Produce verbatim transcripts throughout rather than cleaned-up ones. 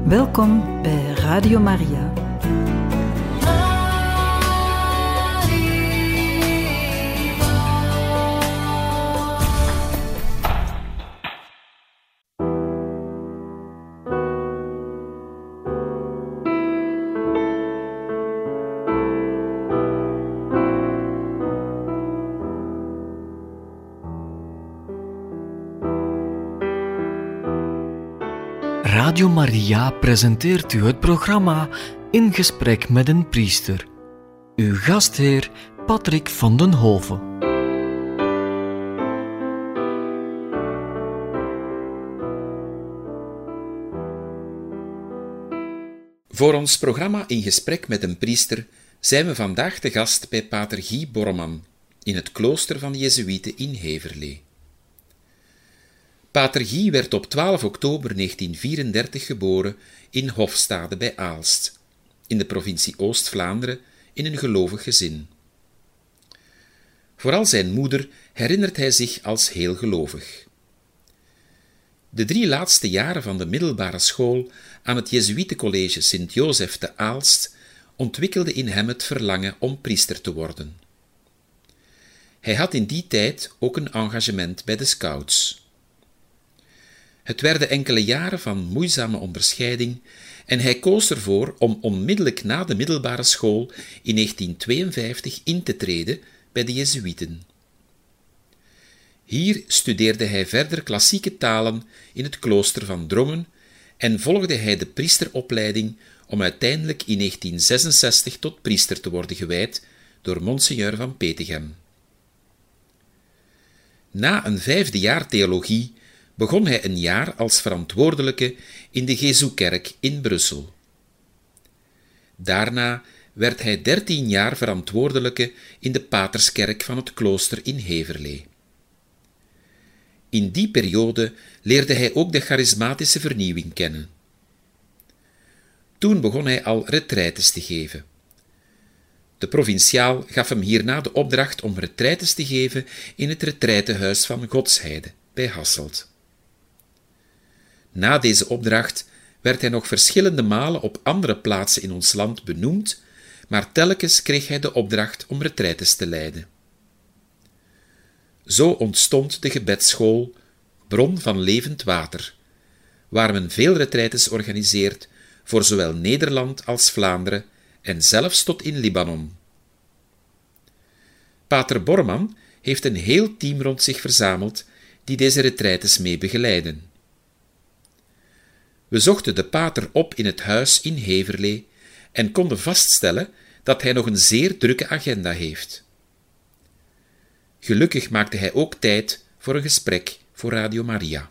Welkom bij Radio Maria. Radio Maria presenteert u het programma In Gesprek met een Priester. Uw gastheer Patrick van den Hove. Voor ons programma In Gesprek met een Priester zijn we vandaag te gast bij pater Guy Borreman in het klooster van de Jezuïeten in Heverlee. Pater Guy werd op twaalf oktober negentien vierendertig geboren in Hofstade bij Aalst, in de provincie Oost-Vlaanderen, in een gelovig gezin. Vooral zijn moeder herinnert hij zich als heel gelovig. De drie laatste jaren van de middelbare school aan het Jezuïetencollege Sint-Jozef te Aalst ontwikkelde in hem het verlangen om priester te worden. Hij had in die tijd ook een engagement bij de scouts. Het werden enkele jaren van moeizame onderscheiding en hij koos ervoor om onmiddellijk na de middelbare school in negentien tweeënvijftig in te treden bij de Jezuïeten. Hier studeerde hij verder klassieke talen in het klooster van Drongen en volgde hij de priesteropleiding om uiteindelijk in negentien zesenzestig tot priester te worden gewijd door Monseigneur van Petegem. Na een vijfde jaar theologie begon hij een jaar als verantwoordelijke in de Jezukerk in Brussel. Daarna werd hij dertien jaar verantwoordelijke in de Paterskerk van het klooster in Heverlee. In die periode leerde hij ook de charismatische vernieuwing kennen. Toen begon hij al retraites te geven. De provinciaal gaf hem hierna de opdracht om retraites te geven in het retraitehuis van Godsheide bij Hasselt. Na deze opdracht werd hij nog verschillende malen op andere plaatsen in ons land benoemd, maar telkens kreeg hij de opdracht om retraites te leiden. Zo ontstond de gebedsschool Bron van Levend Water, waar men veel retraites organiseert voor zowel Nederland als Vlaanderen en zelfs tot in Libanon. Pater Borreman heeft een heel team rond zich verzameld die deze retraites mee begeleiden. We zochten de pater op in het huis in Heverlee en konden vaststellen dat hij nog een zeer drukke agenda heeft. Gelukkig maakte hij ook tijd voor een gesprek voor Radio Maria.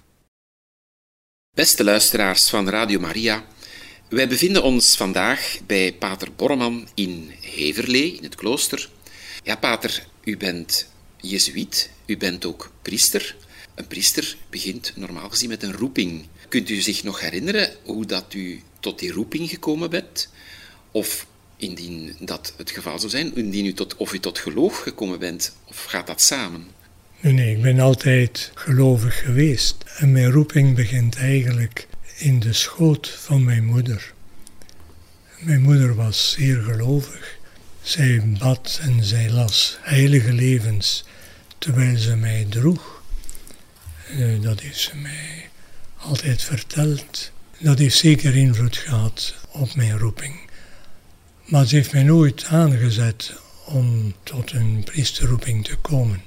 Beste luisteraars van Radio Maria, wij bevinden ons vandaag bij pater Borreman in Heverlee, in het klooster. Ja, pater, u bent jezuïet, u bent ook priester. Een priester begint normaal gezien met een roeping. Kunt u zich nog herinneren hoe dat u tot die roeping gekomen bent? Of indien dat het geval zou zijn, indien u tot, of u tot geloof gekomen bent, of gaat dat samen? Nee, nee, ik ben altijd gelovig geweest. En mijn roeping begint eigenlijk in de schoot van mijn moeder. Mijn moeder was zeer gelovig. Zij bad en zij las heilige levens terwijl ze mij droeg. Uh, dat heeft ze mij altijd verteld. Dat heeft zeker invloed gehad op mijn roeping. Maar ze heeft mij nooit aangezet om tot een priesterroeping te komen.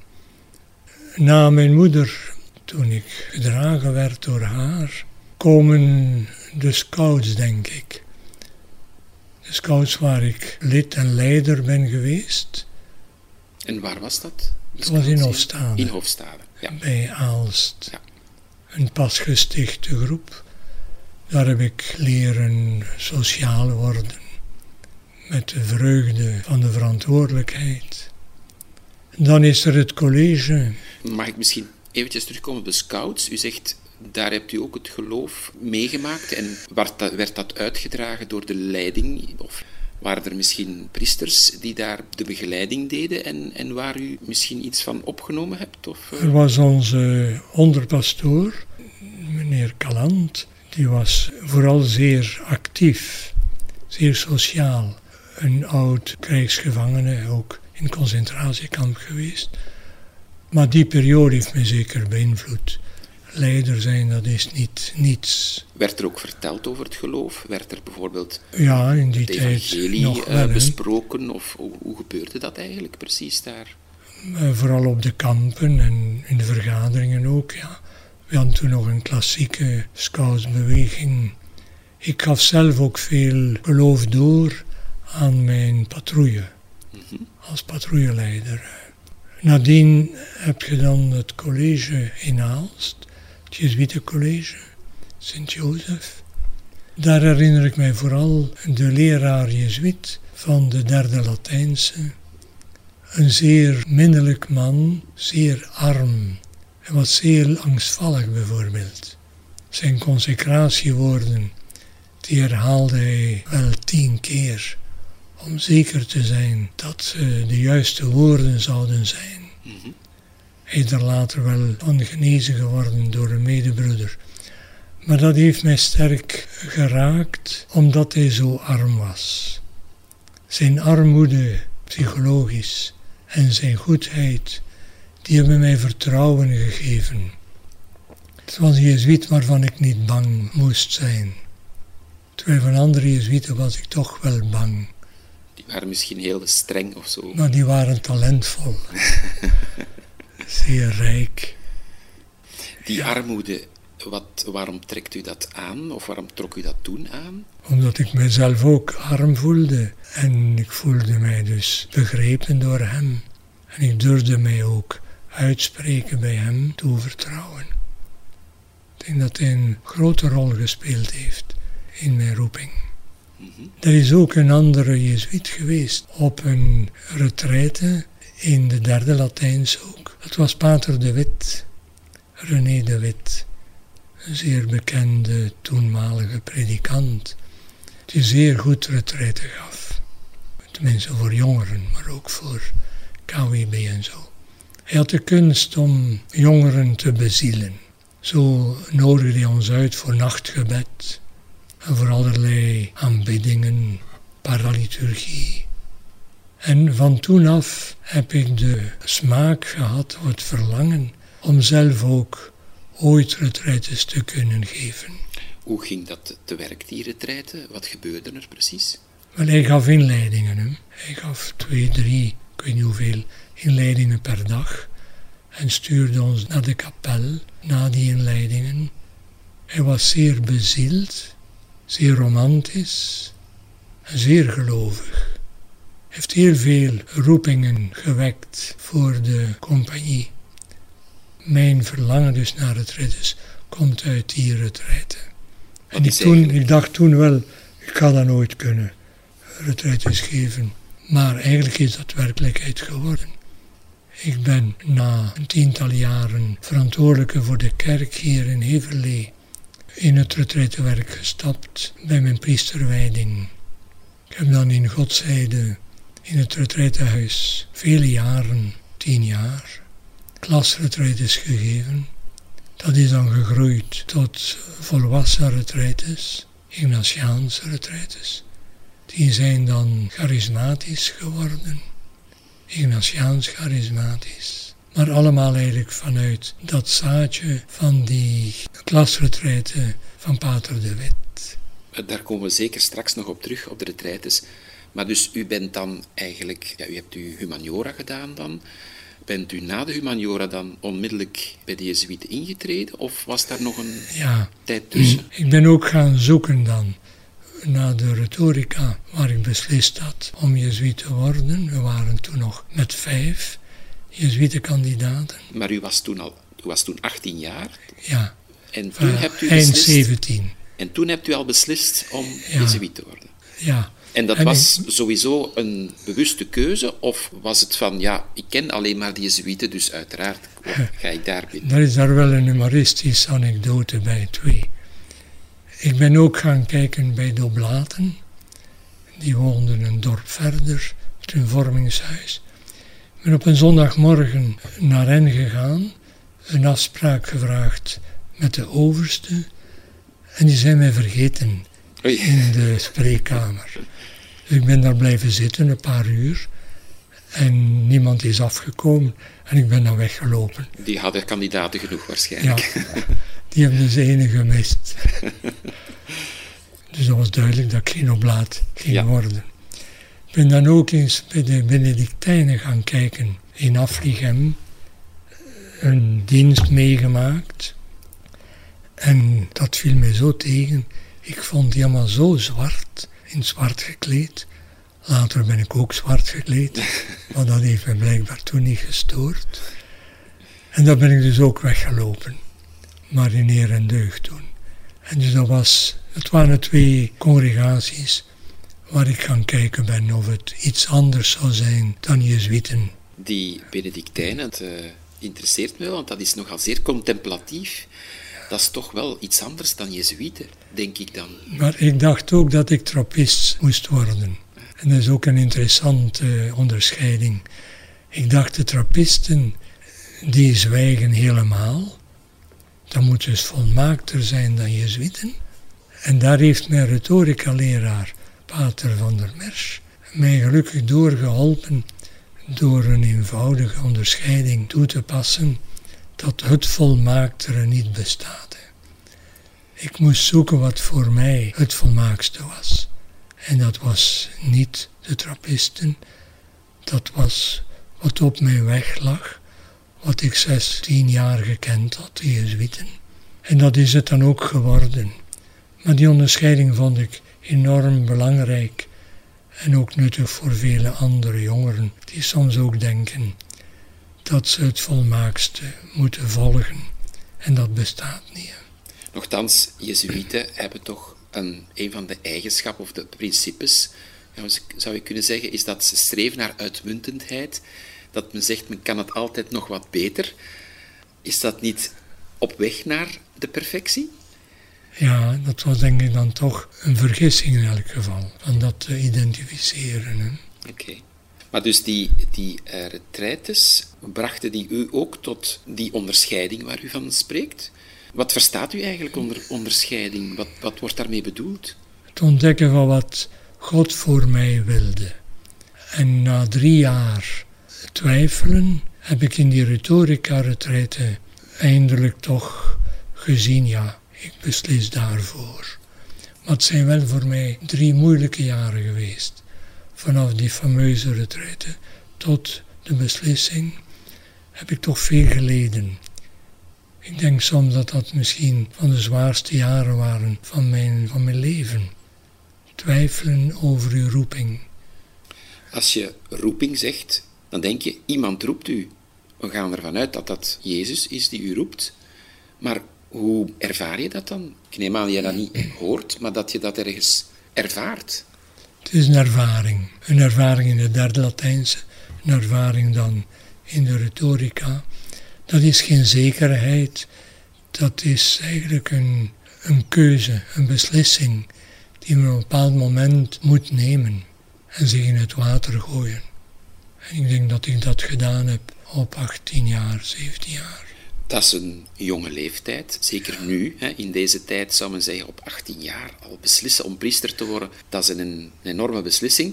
Na mijn moeder, toen ik gedragen werd door haar, komen de scouts, denk ik. De scouts waar ik lid en leider ben geweest. En waar was dat? Dat was in Hofstade. In Hofstade, ja. Bij Aalst. Ja. Een pas gestichte groep. Daar heb ik leren sociaal worden. Met de vreugde van de verantwoordelijkheid. Dan is er het college. Mag ik misschien eventjes terugkomen op de scouts? U zegt, daar hebt u ook het geloof meegemaakt. En werd dat, werd dat uitgedragen door de leiding? Of waren er misschien priesters die daar de begeleiding deden en, en waar u misschien iets van opgenomen hebt? Of, uh... Er was onze onderpastoor, meneer Calant, Die was vooral zeer actief, zeer sociaal. Een oud krijgsgevangene, ook in concentratiekamp geweest. Maar die periode heeft me zeker beïnvloed. Leider zijn, dat is niet niets. Werd er ook verteld over het geloof? Werd er bijvoorbeeld ja, in die het evangelie tijd nog wel, uh, besproken? Of hoe, hoe gebeurde dat eigenlijk precies daar? Uh, vooral op de kampen en in de vergaderingen ook, ja. We hadden toen nog een klassieke scoutsbeweging. Ik gaf zelf ook veel geloof door aan mijn patrouille, mm-hmm. als patrouilleleider. Nadien heb je dan het college in Aalst, het Jezuïetencollege, Sint-Jozef. Daar herinner ik mij vooral de leraar Jezuïet van de derde Latijnse. Een zeer minnelijk man, zeer arm. Hij was zeer angstvallig bijvoorbeeld. Zijn consecratiewoorden, die herhaalde hij wel tien keer. Om zeker te zijn dat ze de juiste woorden zouden zijn. Mm-hmm. Hij is er later wel van genezen geworden door een medebroeder. Maar dat heeft mij sterk geraakt, omdat hij zo arm was. Zijn armoede, psychologisch, en zijn goedheid, die hebben mij vertrouwen gegeven. Het was een jezuïet waarvan ik niet bang moest zijn. Terwijl van andere jezuïeten was ik toch wel bang. Die waren misschien heel streng of zo. Maar die waren talentvol. Zeer rijk. Die ja. armoede, wat, waarom trekt u dat aan? Of waarom trok u dat toen aan? Omdat ik mezelf ook arm voelde. En ik voelde mij dus begrepen door hem. En ik durfde mij ook uitspreken bij hem, toevertrouwen. Ik denk dat hij een grote rol gespeeld heeft in mijn roeping. Mm-hmm. Er is ook een andere jezuïet geweest op een retraite in de derde Latijns ook. Dat was Pater de Wit, René de Wit, een zeer bekende toenmalige predikant, die zeer goed retraite gaf. Tenminste voor jongeren, maar ook voor K W B en zo. Hij had de kunst om jongeren te bezielen. Zo nodigde hij ons uit voor nachtgebed en voor allerlei aanbiddingen, paraliturgie. En van toen af heb ik de smaak gehad, of het verlangen, om zelf ook ooit retraites te kunnen geven. Hoe ging dat te werk, die retraite? Wat gebeurde er precies? Wel, hij gaf inleidingen. Hè. Hij gaf twee, drie, ik weet niet hoeveel, inleidingen per dag. En stuurde ons naar de kapel na die inleidingen. Hij was zeer bezield, zeer romantisch en zeer gelovig. Hij heeft heel veel roepingen gewekt voor de compagnie. Mijn verlangen dus naar retraites komt uit die retraite. En ik, toen, ik dacht toen wel, ik ga dat nooit kunnen, retraites geven. Maar eigenlijk is dat werkelijkheid geworden. Ik ben na een tiental jaren verantwoordelijke voor de kerk hier in Heverlee in het retraitewerk gestapt bij mijn priesterwijding. Ik heb dan in Godzijde in het retraitehuis vele jaren, tien jaar, klasretraites gegeven. Dat is dan gegroeid tot volwassen retraites, Ignatiaanse retraites. Die zijn dan charismatisch geworden, Ignatiaans charismatisch. Maar allemaal eigenlijk vanuit dat zaadje van die klasretraite van Pater de Wit. Daar komen we zeker straks nog op terug, op de retraites. Maar dus u bent dan eigenlijk, ja, u hebt uw humaniora gedaan dan. Bent u na de humaniora dan onmiddellijk bij de Jezuïeten ingetreden? Of was daar nog een ja, tijd tussen? Ik ben ook gaan zoeken dan naar de retorica, waar ik beslist had om Jezuïet te worden. We waren toen nog met vijf Jezuïetenkandidaten. Maar u was toen al, u was toen achttien jaar? Ja, en toen uh, hebt u eind beslist, zeventien. En toen hebt u al beslist om ja. Jezuïet te worden? Ja. En dat en was ik, sowieso een bewuste keuze? Of was het van, ja, ik ken alleen maar de Jezuïeten, dus uiteraard ga ik daar binnen? Er is daar wel een humoristische anekdote bij, twee. Ik ben ook gaan kijken bij de Oblaten. Die woonden een dorp verder, het hun vormingshuis. Ik ben op een zondagmorgen naar hen gegaan, een afspraak gevraagd met de overste. En die zijn mij vergeten Oei. in de spreekkamer. Dus ik ben daar blijven zitten, een paar uur. En niemand is afgekomen. En ik ben dan weggelopen. Die hadden kandidaten genoeg waarschijnlijk. Ja, die hebben dus ene gemist. Dus dat was duidelijk dat ik geen oblaat ging Ja. worden. Ik ben dan ook eens bij de Benedictijnen gaan kijken in Afligem. Een dienst meegemaakt. En dat viel mij zo tegen. Ik vond die allemaal zo zwart, in zwart gekleed. Later ben ik ook zwart gekleed. Maar dat heeft me blijkbaar toen niet gestoord. En dan ben ik dus ook weggelopen. Maar in eer en deugd toen. En dus dat was, het waren twee congregaties waar ik gaan kijken ben of het iets anders zou zijn dan Jezuïeten. Die Benedictijnen, het uh, interesseert me wel, want dat is nogal zeer contemplatief. Dat is toch wel iets anders dan Jezuïeten, denk ik dan. Maar ik dacht ook dat ik trappist moest worden. En dat is ook een interessante uh, onderscheiding. Ik dacht, de trappisten, die zwijgen helemaal. Dat moet dus volmaakter zijn dan Jezuïeten. En daar heeft mijn retorica-leraar, Pater van der Mersch, mij gelukkig doorgeholpen door een eenvoudige onderscheiding toe te passen dat het volmaaktere niet bestaat. Ik moest zoeken wat voor mij het volmaakste was. En dat was niet de trappisten, dat was wat op mijn weg lag, wat ik zestien jaar gekend had, de Jezuïeten. En dat is het dan ook geworden. Maar die onderscheiding vond ik enorm belangrijk en ook nuttig voor vele andere jongeren die soms ook denken dat ze het volmaakste moeten volgen. En dat bestaat niet. Nochtans, Jezuïeten hebben toch een, een van de eigenschappen of de principes, zou je kunnen zeggen, is dat ze streven naar uitmuntendheid. Dat men zegt, men kan het altijd nog wat beter. Is dat niet op weg naar de perfectie? Ja, dat was denk ik dan toch een vergissing in elk geval, van dat te identificeren. Oké. Okay. Maar dus die, die uh, retraites, brachten die u ook tot die onderscheiding waar u van spreekt? Wat verstaat u eigenlijk onder onderscheiding? Wat, wat wordt daarmee bedoeld? Het ontdekken van wat God voor mij wilde. En na drie jaar twijfelen heb ik in die retorica-retraite eindelijk toch gezien, ja, ik beslis daarvoor. Maar het zijn wel voor mij drie moeilijke jaren geweest. Vanaf die fameuze retraite tot de beslissing heb ik toch veel geleden. Ik denk soms dat dat misschien van de zwaarste jaren waren van mijn, van mijn leven. Twijfelen over uw roeping. Als je roeping zegt, dan denk je, iemand roept u. We gaan ervan uit dat dat Jezus is die u roept. Maar hoe ervaar je dat dan? Ik neem aan dat je dat niet hoort, maar dat je dat ergens ervaart. Het is een ervaring. Een ervaring in de derde Latijnse, een ervaring dan in de retorica. Dat is geen zekerheid, dat is eigenlijk een, een keuze, een beslissing die men op een bepaald moment moet nemen en zich in het water gooien. En ik denk dat ik dat gedaan heb op achttien jaar, zeventien jaar. Dat is een jonge leeftijd, zeker ja. Nu. Hè, in deze tijd zou men zeggen op achttien jaar al beslissen om priester te worden. Dat is een, een enorme beslissing.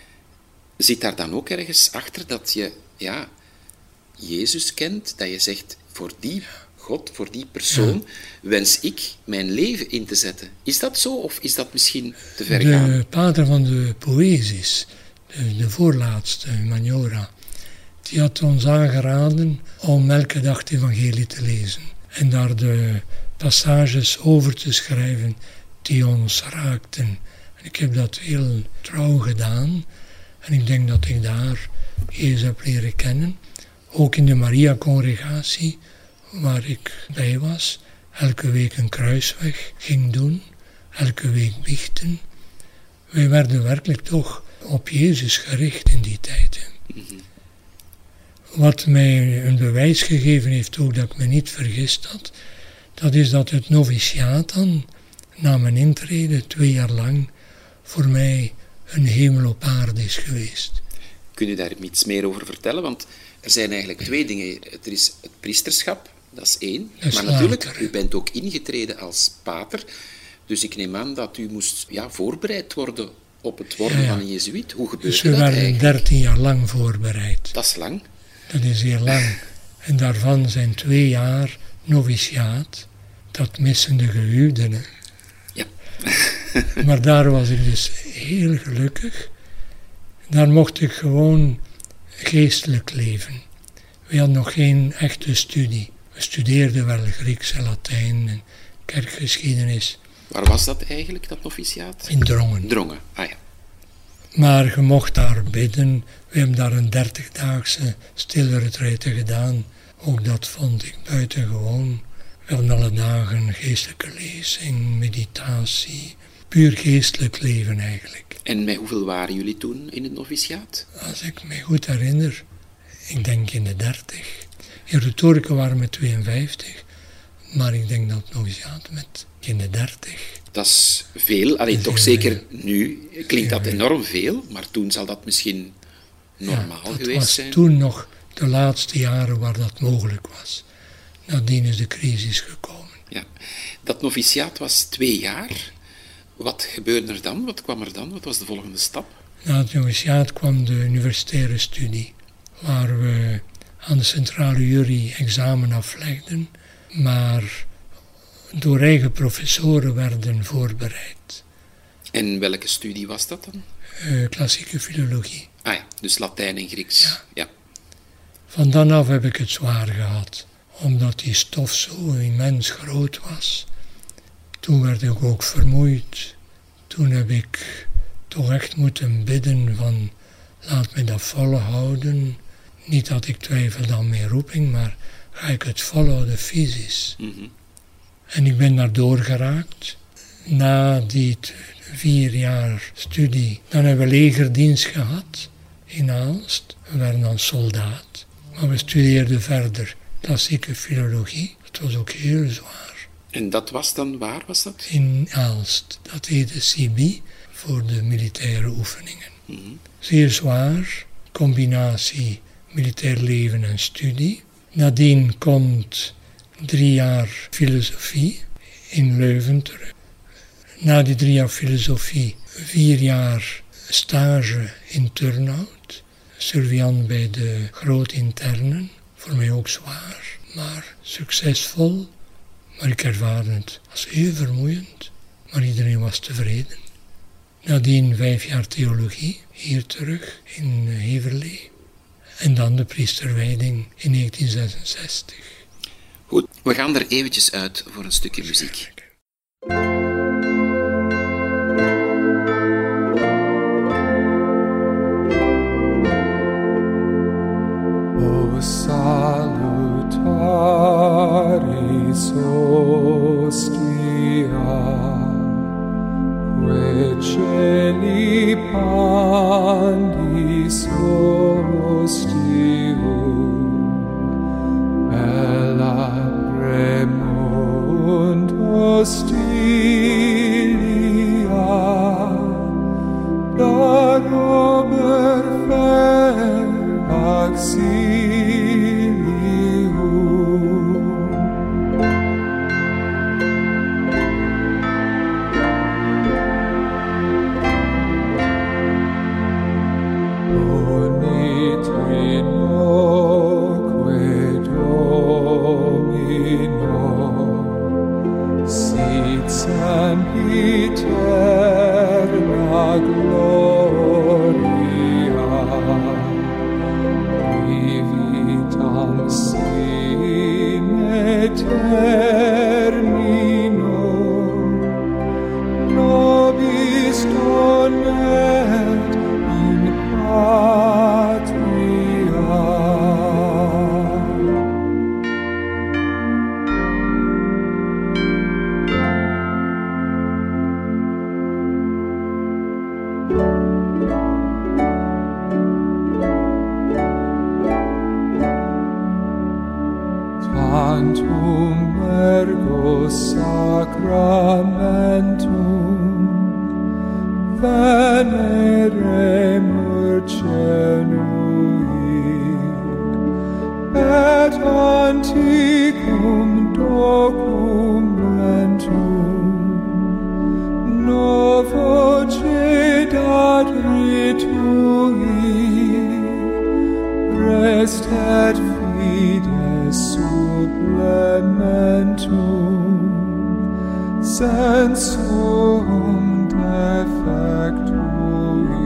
Zit daar dan ook ergens achter dat je ja, Jezus kent? Dat je zegt, voor die God, voor die persoon, ja. wens ik mijn leven in te zetten. Is dat zo of is dat misschien te ver gaan? De pater van de Poëzies, de, de voorlaatste, Maniora, die had ons aangeraden om elke dag het evangelie te lezen. En daar de passages over te schrijven die ons raakten. En ik heb dat heel trouw gedaan. En ik denk dat ik daar Jezus heb leren kennen. Ook in de Maria-congregatie, waar ik bij was. Elke week een kruisweg ging doen. Elke week biechten. Wij werden werkelijk toch op Jezus gericht in die tijd. Mm-hmm. Wat mij een bewijs gegeven heeft ook dat ik me niet vergist had, dat is dat het noviciaat dan, na mijn intrede, twee jaar lang, voor mij een hemel op aarde is geweest. Kun je daar iets meer over vertellen? Want er zijn eigenlijk twee dingen. Er is het priesterschap, dat is één. Dat is maar later. Natuurlijk, u bent ook ingetreden als pater. Dus ik neem aan dat u moest ja, voorbereid worden op het worden ja, ja. van een jezuïet. Hoe gebeurde dus we dat werden eigenlijk? dertien jaar lang voorbereid. Dat is lang. Dat is heel lang. En daarvan zijn twee jaar noviciaat. Dat missen de gehuwden. Hè. Ja. Maar daar was ik dus heel gelukkig. Daar mocht ik gewoon geestelijk leven. We hadden nog geen echte studie. We studeerden wel Grieks en Latijn en kerkgeschiedenis. Waar was dat eigenlijk, dat noviciaat? In Drongen. Drongen, ah ja. Maar je mocht daar bidden. We hebben daar een dertigdaagse stille retraite gedaan. Ook dat vond ik buitengewoon. We hadden alle dagen geestelijke lezing, meditatie. Puur geestelijk leven eigenlijk. En met hoeveel waren jullie toen in het noviciaat? Als ik me goed herinner, ik denk in de dertig. In retorica waren we met tweeënvijftig. Maar ik denk dat het noviciaat met in de dertig. Dat is veel. Alleen toch veel, zeker ja. nu klinkt dat enorm veel. Maar toen zal dat misschien normaal ja, dat geweest was zijn. toen nog de laatste jaren waar dat mogelijk was. Nadien is de crisis gekomen. Ja. Dat noviciaat was twee jaar. Wat gebeurde er dan? Wat kwam er dan? Wat was de volgende stap? Na het noviciaat kwam de universitaire studie, waar we aan de centrale jury examen aflegden, maar door eigen professoren werden voorbereid. En welke studie was dat dan? Uh, klassieke filologie. Ah ja, dus Latijn en Grieks. Ja. Ja. Van dan af heb ik het zwaar gehad, omdat die stof zo immens groot was. Toen werd ik ook vermoeid. Toen heb ik toch echt moeten bidden van, laat me dat volhouden. Niet dat ik twijfelde aan mijn roeping, maar ga ik het volhouden fysisch. Mm-hmm. En ik ben daar doorgeraakt. Na die t- vier jaar studie, dan hebben we legerdienst gehad in Aalst. We werden dan soldaat, maar we studeerden verder klassieke filologie. Het was ook heel zwaar. En dat was dan, waar was dat? In Aalst, dat heette C B, voor de militaire oefeningen. Mm-hmm. Zeer zwaar, combinatie militair leven en studie. Nadien komt drie jaar filosofie in Leuven terug. Na die drie jaar filosofie, vier jaar stage in Turnhout. Surveillant bij de grootinternen. Voor mij ook zwaar, maar succesvol. Maar ik ervaarde het als heel vermoeiend. Maar iedereen was tevreden. Nadien vijf jaar theologie, hier terug in Heverlee. En dan de priesterwijding in negentien zesenzestig. Goed, we gaan er eventjes uit voor een stukje muziek. O salutaris hostia, que celi pandis hostium, bella premunt hostilia, da rober fer auxilium. Bonitinoque Domino, sit sempiterna gloria, vivitam sine termino, nobis donet in patria. Tantum ergo sacramentum veneremur cenui, et antiquum documentum elementum sensum defectui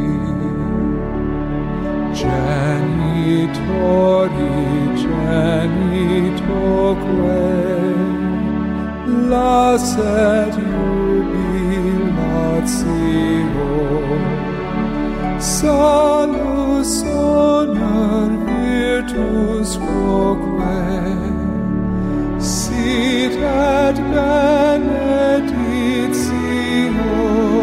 genitori genitoque lasset jubilatio salus honor virtus quoque sit et benedictio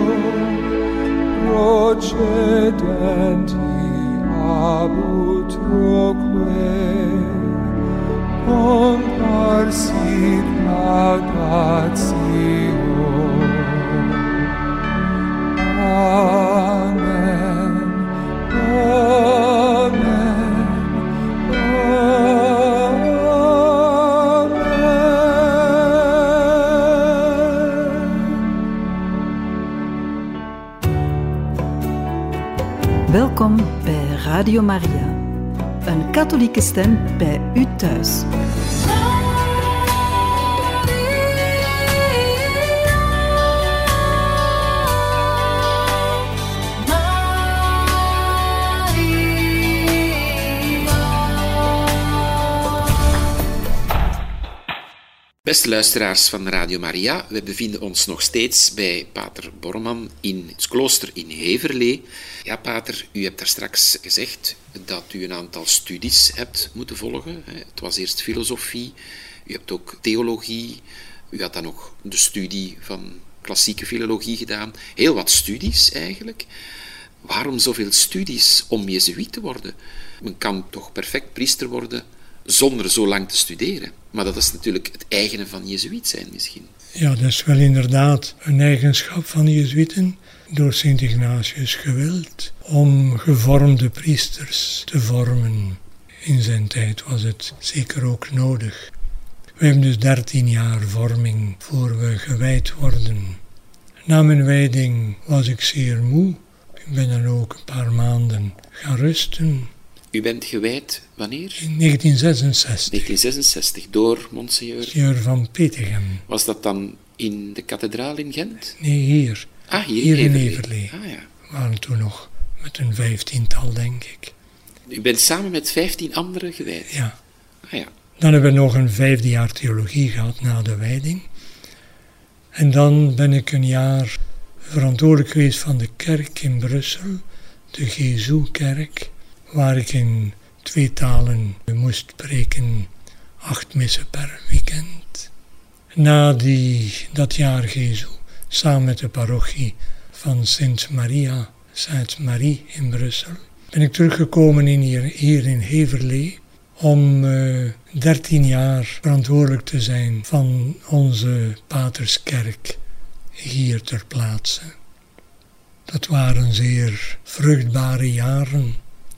procedenti ab utroque comparsit laudatio. Amen. Amen. Welkom bij Radio Maria, een katholieke stem bij u thuis. Beste luisteraars van Radio Maria, we bevinden ons nog steeds bij pater Borman in het klooster in Heverlee. Ja, pater, u hebt daar straks gezegd dat u een aantal studies hebt moeten volgen. Het was eerst filosofie, u hebt ook theologie, u had dan nog de studie van klassieke filologie gedaan. Heel wat studies eigenlijk. Waarom zoveel studies om jezuïet te worden? Men kan toch perfect priester worden zonder zo lang te studeren. Maar dat is natuurlijk het eigene van jezuïet zijn misschien. Ja, dat is wel inderdaad een eigenschap van de jezuïeten, door Sint Ignatius gewild, om gevormde priesters te vormen. In zijn tijd was het zeker ook nodig. We hebben dus dertien jaar vorming voor we gewijd worden. Na mijn wijding was ik zeer moe. Ik ben dan ook een paar maanden gaan rusten. U bent gewijd wanneer? In negentien zesenzestig. negentien zesenzestig, door Monseigneur? Monseigneur van Petegem. Was dat dan in de kathedraal in Gent? Nee, hier. Ah, hier, hier in Heverlee. Heverlee. Ah, ja. We waren toen nog met een vijftiental, denk ik. U bent samen met vijftien anderen gewijd? Ja. Ah, ja. Dan hebben we nog een vijfde jaar theologie gehad na de wijding. En dan ben ik een jaar verantwoordelijk geweest van de kerk in Brussel, de Gezoe-kerk, waar ik in twee talen moest preken, acht missen per weekend. Na die, dat jaar Gezoe, samen met de parochie van Sint Maria, Sainte-Marie in Brussel, ben ik teruggekomen in hier, hier in Heverlee om uh, dertien jaar verantwoordelijk te zijn van onze paterskerk hier ter plaatse. Dat waren zeer vruchtbare jaren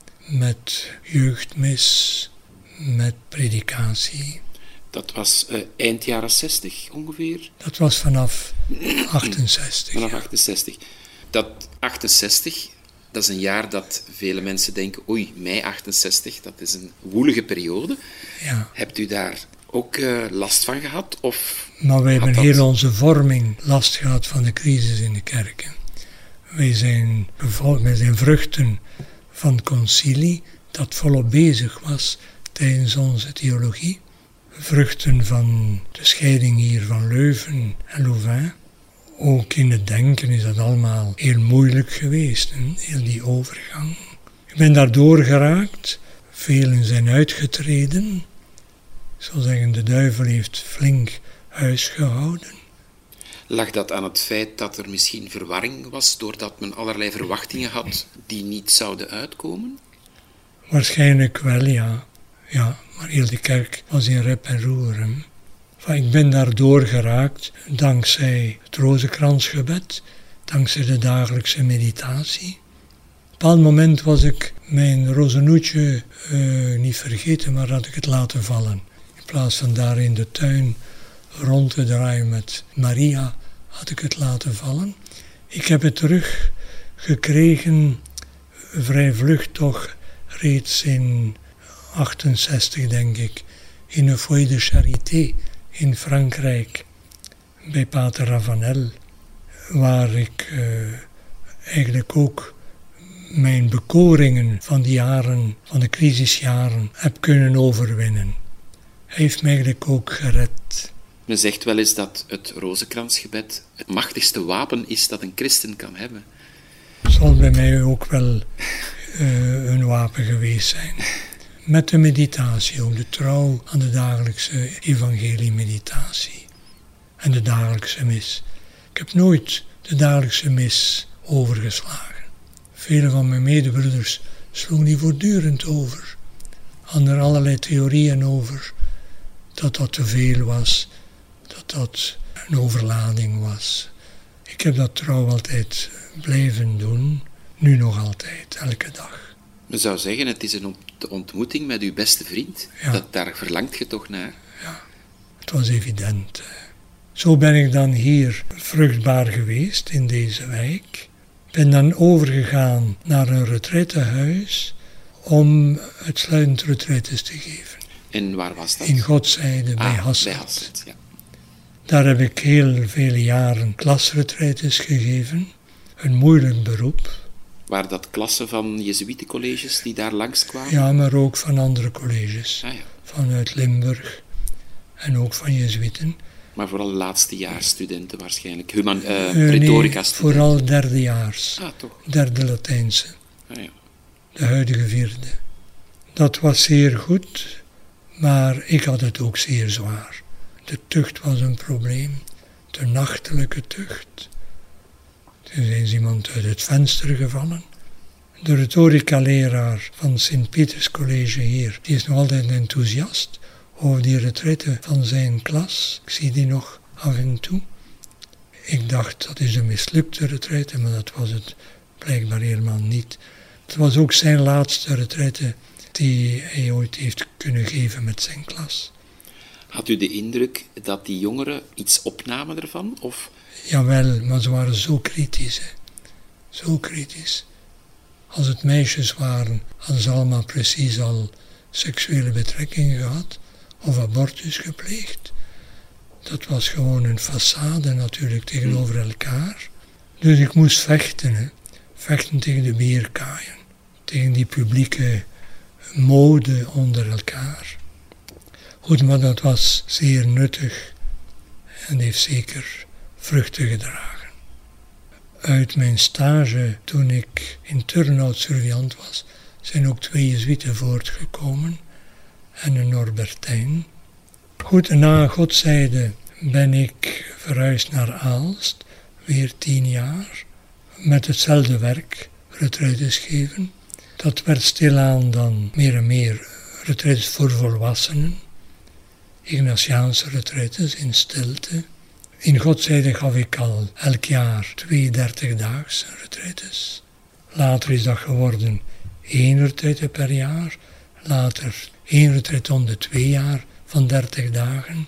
met jeugdmis, met predikatie. Dat was uh, eind jaren zestig ongeveer? Dat was vanaf achtenzestig. Vanaf achtenzestig. Dat achtenzestig, dat is een jaar dat vele mensen denken, oei, mei achtenzestig, dat is een woelige periode. Ja. Hebt u daar ook uh, last van gehad? Of maar wij hebben dat... heel onze vorming last gehad van de crisis in de kerken. Wij zijn, wij zijn vruchten van het concilie dat volop bezig was tijdens onze theologie. Vruchten van de scheiding hier van Leuven en Louvain. Ook in het denken is dat allemaal heel moeilijk geweest, hè? Heel die overgang. Ik ben daardoor geraakt, velen zijn uitgetreden. Ik zal zeggen, de duivel heeft flink huis gehouden. Lag dat aan het feit dat er misschien verwarring was, doordat men allerlei verwachtingen had die niet zouden uitkomen? Waarschijnlijk wel, ja. Ja, maar heel de kerk was in rep en roer. Hè. Enfin, ik ben daardoor geraakt dankzij het rozenkransgebed, dankzij de dagelijkse meditatie. Op een bepaald moment was ik mijn rozenhoedje uh, niet vergeten, maar had ik het laten vallen. In plaats van daar in de tuin rond te draaien met Maria, had ik het laten vallen. Ik heb het teruggekregen, vrij vlug toch, reeds in achtenzestig denk ik, in een foyer de charité in Frankrijk, bij pater Ravanel, waar ik uh, eigenlijk ook mijn bekoringen van die jaren, van de crisisjaren, heb kunnen overwinnen. Hij heeft mij eigenlijk ook gered. Men zegt wel eens dat het rozenkransgebed het machtigste wapen is dat een christen kan hebben. Het zal bij mij ook wel uh, een wapen geweest zijn. Met de meditatie, ook de trouw aan de dagelijkse evangelie-meditatie. En de dagelijkse mis. Ik heb nooit de dagelijkse mis overgeslagen. Vele van mijn medebroeders sloegen die voortdurend over. Hadden er allerlei theorieën over. Dat dat te veel was. Dat dat een overlading was. Ik heb dat trouw altijd blijven doen. Nu nog altijd, elke dag. Men zou zeggen, het is een ont- de ontmoeting met uw beste vriend. Ja. Dat, daar verlangt je toch naar? Ja, het was evident. Zo ben ik dan hier vruchtbaar geweest in deze wijk. Ben dan overgegaan naar een retraitehuis om uitsluitend retraites te geven. En waar was dat? In Godzijde bij ah, Hasselt. bij Hasselt, ja. Daar heb ik heel vele jaren klasretraites gegeven. Een moeilijk beroep. Waren dat klassen van jezuïetencolleges die daar langskwamen? Ja, maar ook van andere colleges. Ah, ja. Vanuit Limburg en ook van jezuïeten. Maar vooral laatstejaarsstudenten waarschijnlijk. Human, uh, Uh, retorica-studenten. nee, vooral derdejaars. Ah, toch? Derde Latijnse. Ah, ja. De huidige vierde. Dat was zeer goed, maar ik had het ook zeer zwaar. De tucht was een probleem. De nachtelijke tucht. Toen is iemand uit het venster gevallen. De retorica-leraar van Sint-Pieters College hier, die is nog altijd enthousiast over die retraite van zijn klas. Ik zie die nog af en toe. Ik dacht, dat is een mislukte retraite, maar dat was het blijkbaar helemaal niet. Het was ook zijn laatste retraite die hij ooit heeft kunnen geven met zijn klas. Had u de indruk dat die jongeren iets opnamen ervan? Of? Jawel, maar ze waren zo kritisch. Hè. Zo kritisch. Als het meisjes waren, hadden ze allemaal precies al seksuele betrekkingen gehad of abortus gepleegd. Dat was gewoon een façade natuurlijk tegenover elkaar. Dus ik moest vechten, hè. Vechten tegen de bierkaaien. Tegen die publieke mode onder elkaar. Goed, maar dat was zeer nuttig en heeft zeker vruchten gedragen. Uit mijn stage, toen ik in Turnhout surveillant was, zijn ook twee jezuïeten voortgekomen en een Norbertijn. Goed, na Godzijde ben ik verhuisd naar Aalst, weer tien jaar, met hetzelfde werk, retraites geven. Dat werd stilaan dan meer en meer retraites voor volwassenen, Ignatiaanse retraites in stilte. In Godzijde gaf ik al elk jaar twee dertigdaagse retraites. Later is dat geworden één retraite per jaar, later één retraite om de twee jaar van dertig dagen.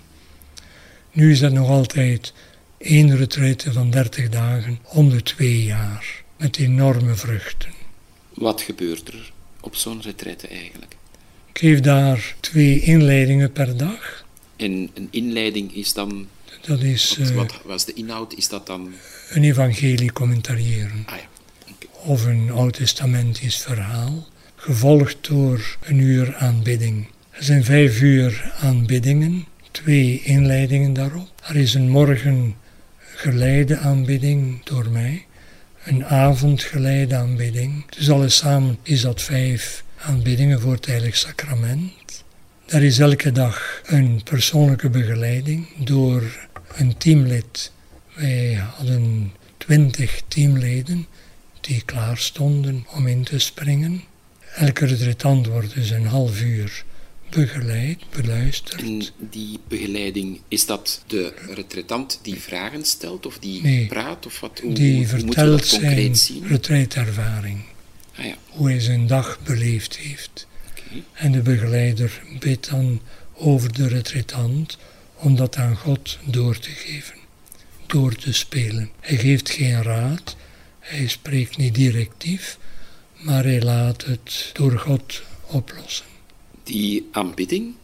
Nu is dat nog altijd één retraite van dertig dagen om de twee jaar, met enorme vruchten. Wat gebeurt er op zo'n retraite eigenlijk? Ik geef daar twee inleidingen per dag. En een inleiding is dan... Dat is Wat, uh, wat was de inhoud? Is dat dan... een evangelie commentariëren. Ah ja, oké. Of een oud-testamentisch verhaal, gevolgd door een uur aanbidding. Er zijn vijf uur aanbiddingen, twee inleidingen daarop. Er is een morgen geleide aanbidding door mij, een avond geleide aanbidding. Dus alles samen is dat vijf aanbiddingen voor het Heilig Sacrament. Er is elke dag een persoonlijke begeleiding door een teamlid. Wij hadden twintig teamleden die klaar stonden om in te springen. Elke retraitant wordt dus een half uur begeleid, beluisterd. En die begeleiding, is dat de retraitant die vragen stelt of die Nee, praat? Of wat? Hoe, die hoe, hoe moeten we vertelt dat concreet zijn zien? retraitervaring, Ah ja, hoe hij zijn dag beleefd heeft. oké. En de begeleider bidt dan over de retraitant om dat aan God door te geven, door te spelen. Hij geeft geen raad, hij spreekt niet directief, maar hij laat het door God oplossen. Die aanbidding,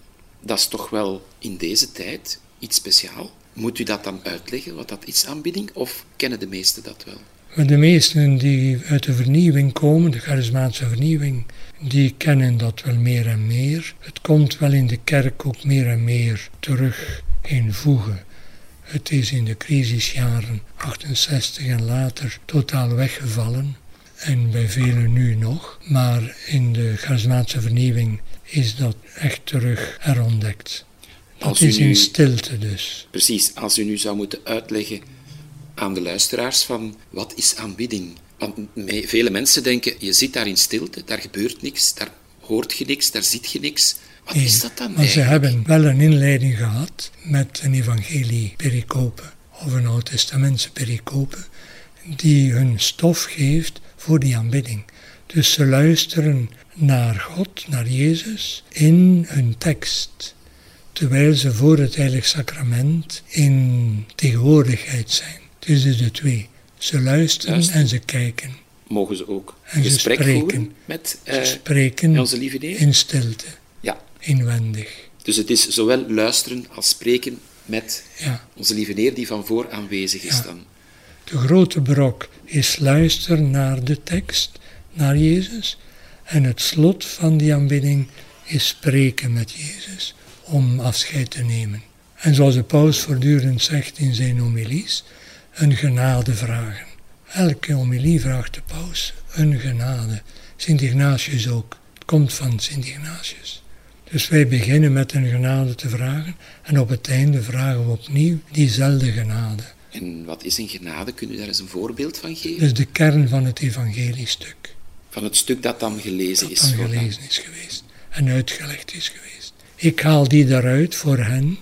dat is toch wel in deze tijd iets speciaals. Moet u dat dan uitleggen, wat dat is, aanbidding, of kennen de meesten dat wel? Maar de meesten die uit de vernieuwing komen, de charismatische vernieuwing, die kennen dat wel meer en meer. Het komt wel in de kerk ook meer en meer terug in voegen. Het is in de crisisjaren achtenzestig en later totaal weggevallen. En bij velen nu nog. Maar in de charismatische vernieuwing is dat echt terug herontdekt. Dat Als u is in nu- stilte dus. Precies, als u nu zou moeten uitleggen aan de luisteraars van wat is aanbidding? Want me- vele mensen denken, je zit daar in stilte, daar gebeurt niks, daar hoort je niks, daar ziet je niks. Wat is dat dan Maar ze eigenlijk? hebben wel een inleiding gehad met een evangelie-pericope of een oud-testamentse pericope die hun stof geeft voor die aanbidding. Dus ze luisteren naar God, naar Jezus, in hun tekst, terwijl ze voor het heilig sacrament in tegenwoordigheid zijn. Tussen de twee. Ze luisteren Luisteren. en ze kijken. Mogen ze ook En ze gesprek spreken. voeren met Ze eh, spreken onze lieve Heer? in stilte, Ja, inwendig. dus het is zowel luisteren als spreken met Ja. onze lieve Heer die van voor aanwezig is Ja. dan. De grote brok is luisteren naar de tekst, naar Jezus. En het slot van die aanbidding is spreken met Jezus, om afscheid te nemen. En zoals de paus voortdurend zegt in zijn homilies, een genade vragen. Elke homilie vraagt de paus een genade. Sint Ignatius ook. Het komt van Sint Ignatius. Dus wij beginnen met een genade te vragen en op het einde vragen we opnieuw diezelfde genade. En wat is een genade? Kun u daar eens een voorbeeld van geven? Dat is de kern van het evangeliestuk. Van het stuk dat dan gelezen Dat is. dan voordat- gelezen is geweest en uitgelegd is geweest. Ik haal die daaruit voor hen.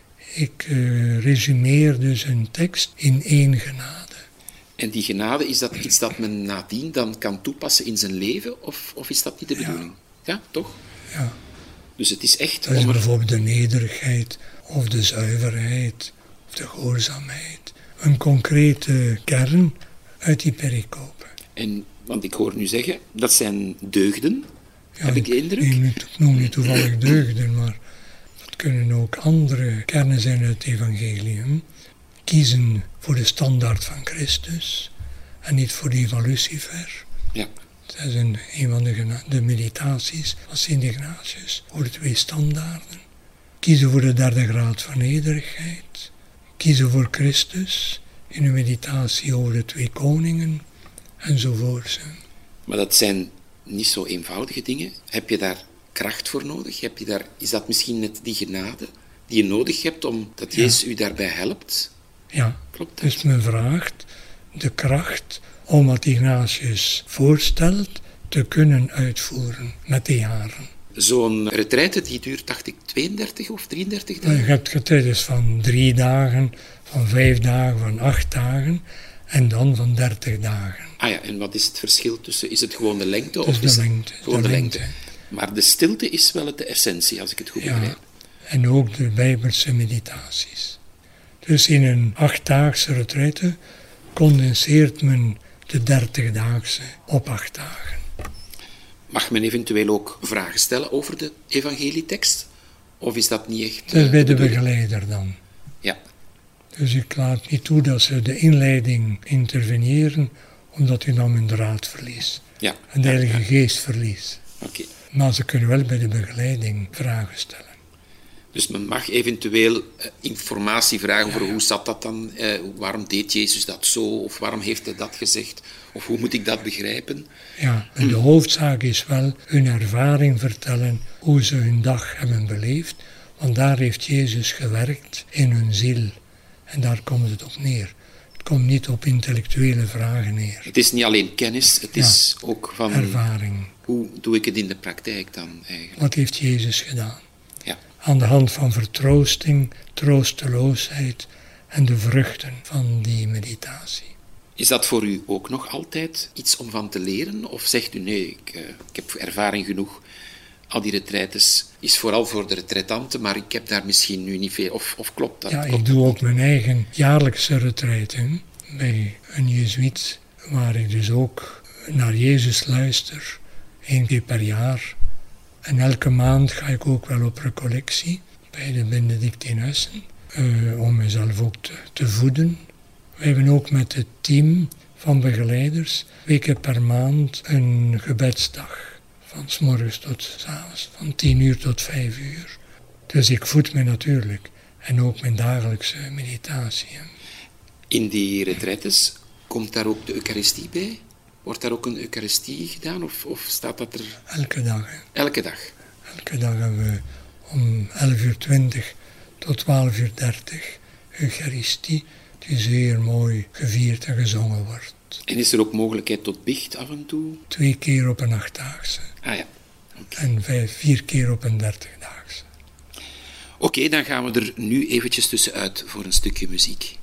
Ik uh, resumeer dus een tekst in één genade. En die genade, is dat iets dat men nadien dan kan toepassen in zijn leven? Of, of is dat niet de bedoeling? Ja, toch? Ja. Dus het is echt Dat is om er- bijvoorbeeld de nederigheid of de zuiverheid of de gehoorzaamheid. Een concrete kern uit die pericope. En, want ik hoor nu zeggen, dat zijn deugden, Ja, heb ik de indruk. Ik, ik noem niet toevallig deugden, maar dat kunnen ook andere kernen zijn uit het evangelium. Kiezen voor de standaard van Christus en niet voor die van Lucifer. Ja. Dat is een, een van de, gena- de meditaties van Sint Ignatius, voor de twee standaarden. Kiezen voor de derde graad van nederigheid. Kiezen voor Christus in een meditatie over de twee koningen, enzovoort. Maar dat zijn niet zo eenvoudige dingen. Heb je daar kracht voor nodig? Heb je daar, is dat misschien net die genade die je nodig hebt, omdat Ja. Jezus u daarbij helpt? Ja, Klopt dat? dus men vraagt de kracht om wat Ignatius voorstelt te kunnen uitvoeren met de jaren. Zo'n retraite die duurt, dacht ik, tweeëndertig of drieëndertig Je dagen. hebt getijdes van drie dagen, van vijf dagen, van acht dagen en dan van dertig dagen. Ah ja, en wat is het verschil tussen, is het gewoon de lengte? Dus of de is het lengte, Gewoon de de, lengte. lengte. Maar de stilte is wel de essentie, als ik het goed Ja, begrijp. en ook de Bijbelse meditaties. Dus in een achtdaagse retraite condenseert men de dertigdaagse op acht dagen. Mag men eventueel ook vragen stellen over de evangelietekst? Of is dat niet echt... Dat is eh, bij de bedoeling? begeleider dan. Ja, Dus ik laat niet toe dat ze de inleiding interveneren, omdat u dan een draad verliest. ja. En de ja, Heilige ja. Geest verliest. Oké. Maar ze kunnen wel bij de begeleiding vragen stellen. Dus men mag eventueel eh, informatie vragen over hoe zat dat dan, eh, waarom deed Jezus dat zo, of waarom heeft hij dat gezegd, of hoe moet ik dat begrijpen? Ja, en de hoofdzaak is wel hun ervaring vertellen, hoe ze hun dag hebben beleefd. Want daar heeft Jezus gewerkt in hun ziel. En daar komt het op neer. Het komt niet op intellectuele vragen neer. Het is niet alleen kennis, het is ook van Ervaring. hoe doe ik het in de praktijk dan eigenlijk. Wat heeft Jezus gedaan? Ja. Aan de hand van vertroosting, troosteloosheid en de vruchten van die meditatie. Is dat voor u ook nog altijd iets om van te leren? Of zegt u nee, ik, uh, ik heb ervaring genoeg. Al die retraites is vooral voor de retretanten, maar ik heb daar misschien nu niet veel. Of, of klopt dat? Ja, Klopt ik doe ook mijn eigen jaarlijkse retraite bij een jezuïet, waar ik dus ook naar Jezus luister, één keer per jaar. En elke maand ga ik ook wel op recollectie. bij de Benedictinussen, uh, om mezelf ook te, te voeden. We hebben ook met het team van begeleiders twee keer per maand een gebedsdag. Van 's morgens tot 's avonds, van tien uur tot vijf uur. Dus ik voed me natuurlijk. En ook mijn dagelijkse meditatie. In die retraites komt daar ook de Eucharistie bij? Wordt daar ook een Eucharistie gedaan of, of staat dat er? Elke dag. Hè. Elke dag? Elke dag hebben we om elf uur twintig tot twaalf uur dertig Eucharistie, die zeer mooi gevierd en gezongen wordt. En is er ook mogelijkheid tot biecht af en toe? Twee keer op een achtdaagse. Ah ja. Okay. En vijf, vier keer op een dertigdaagse. Oké, okay, dan gaan we er nu eventjes tussenuit voor een stukje muziek.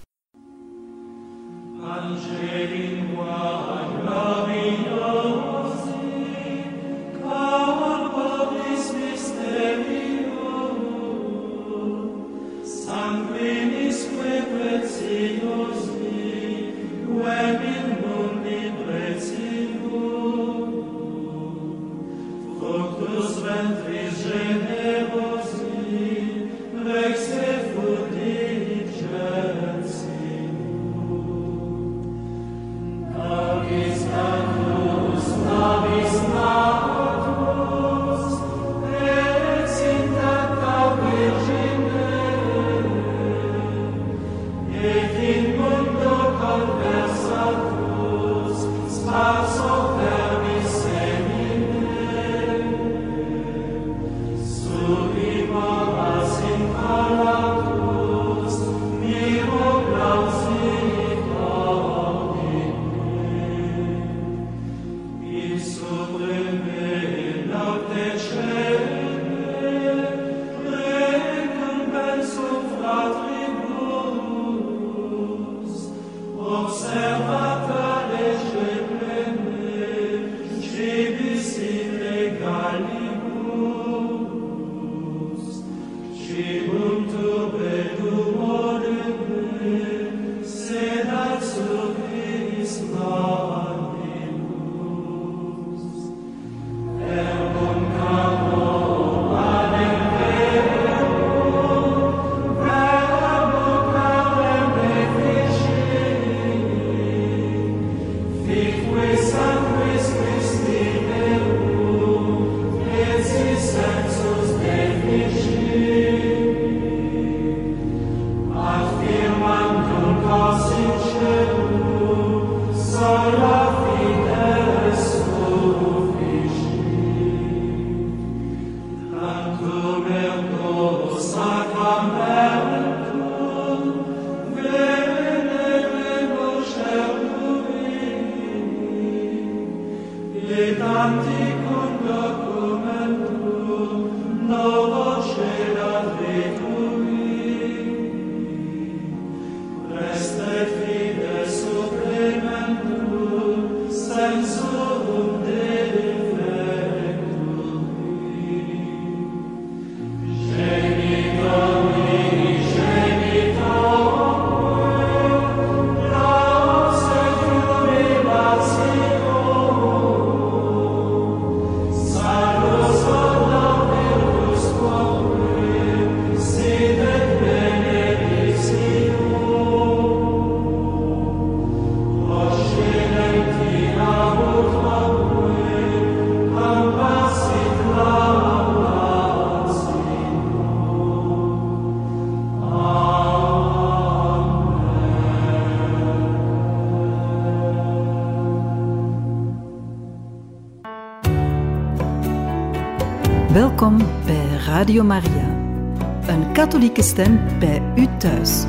Welkom bij Radio Maria, een katholieke stem bij u thuis.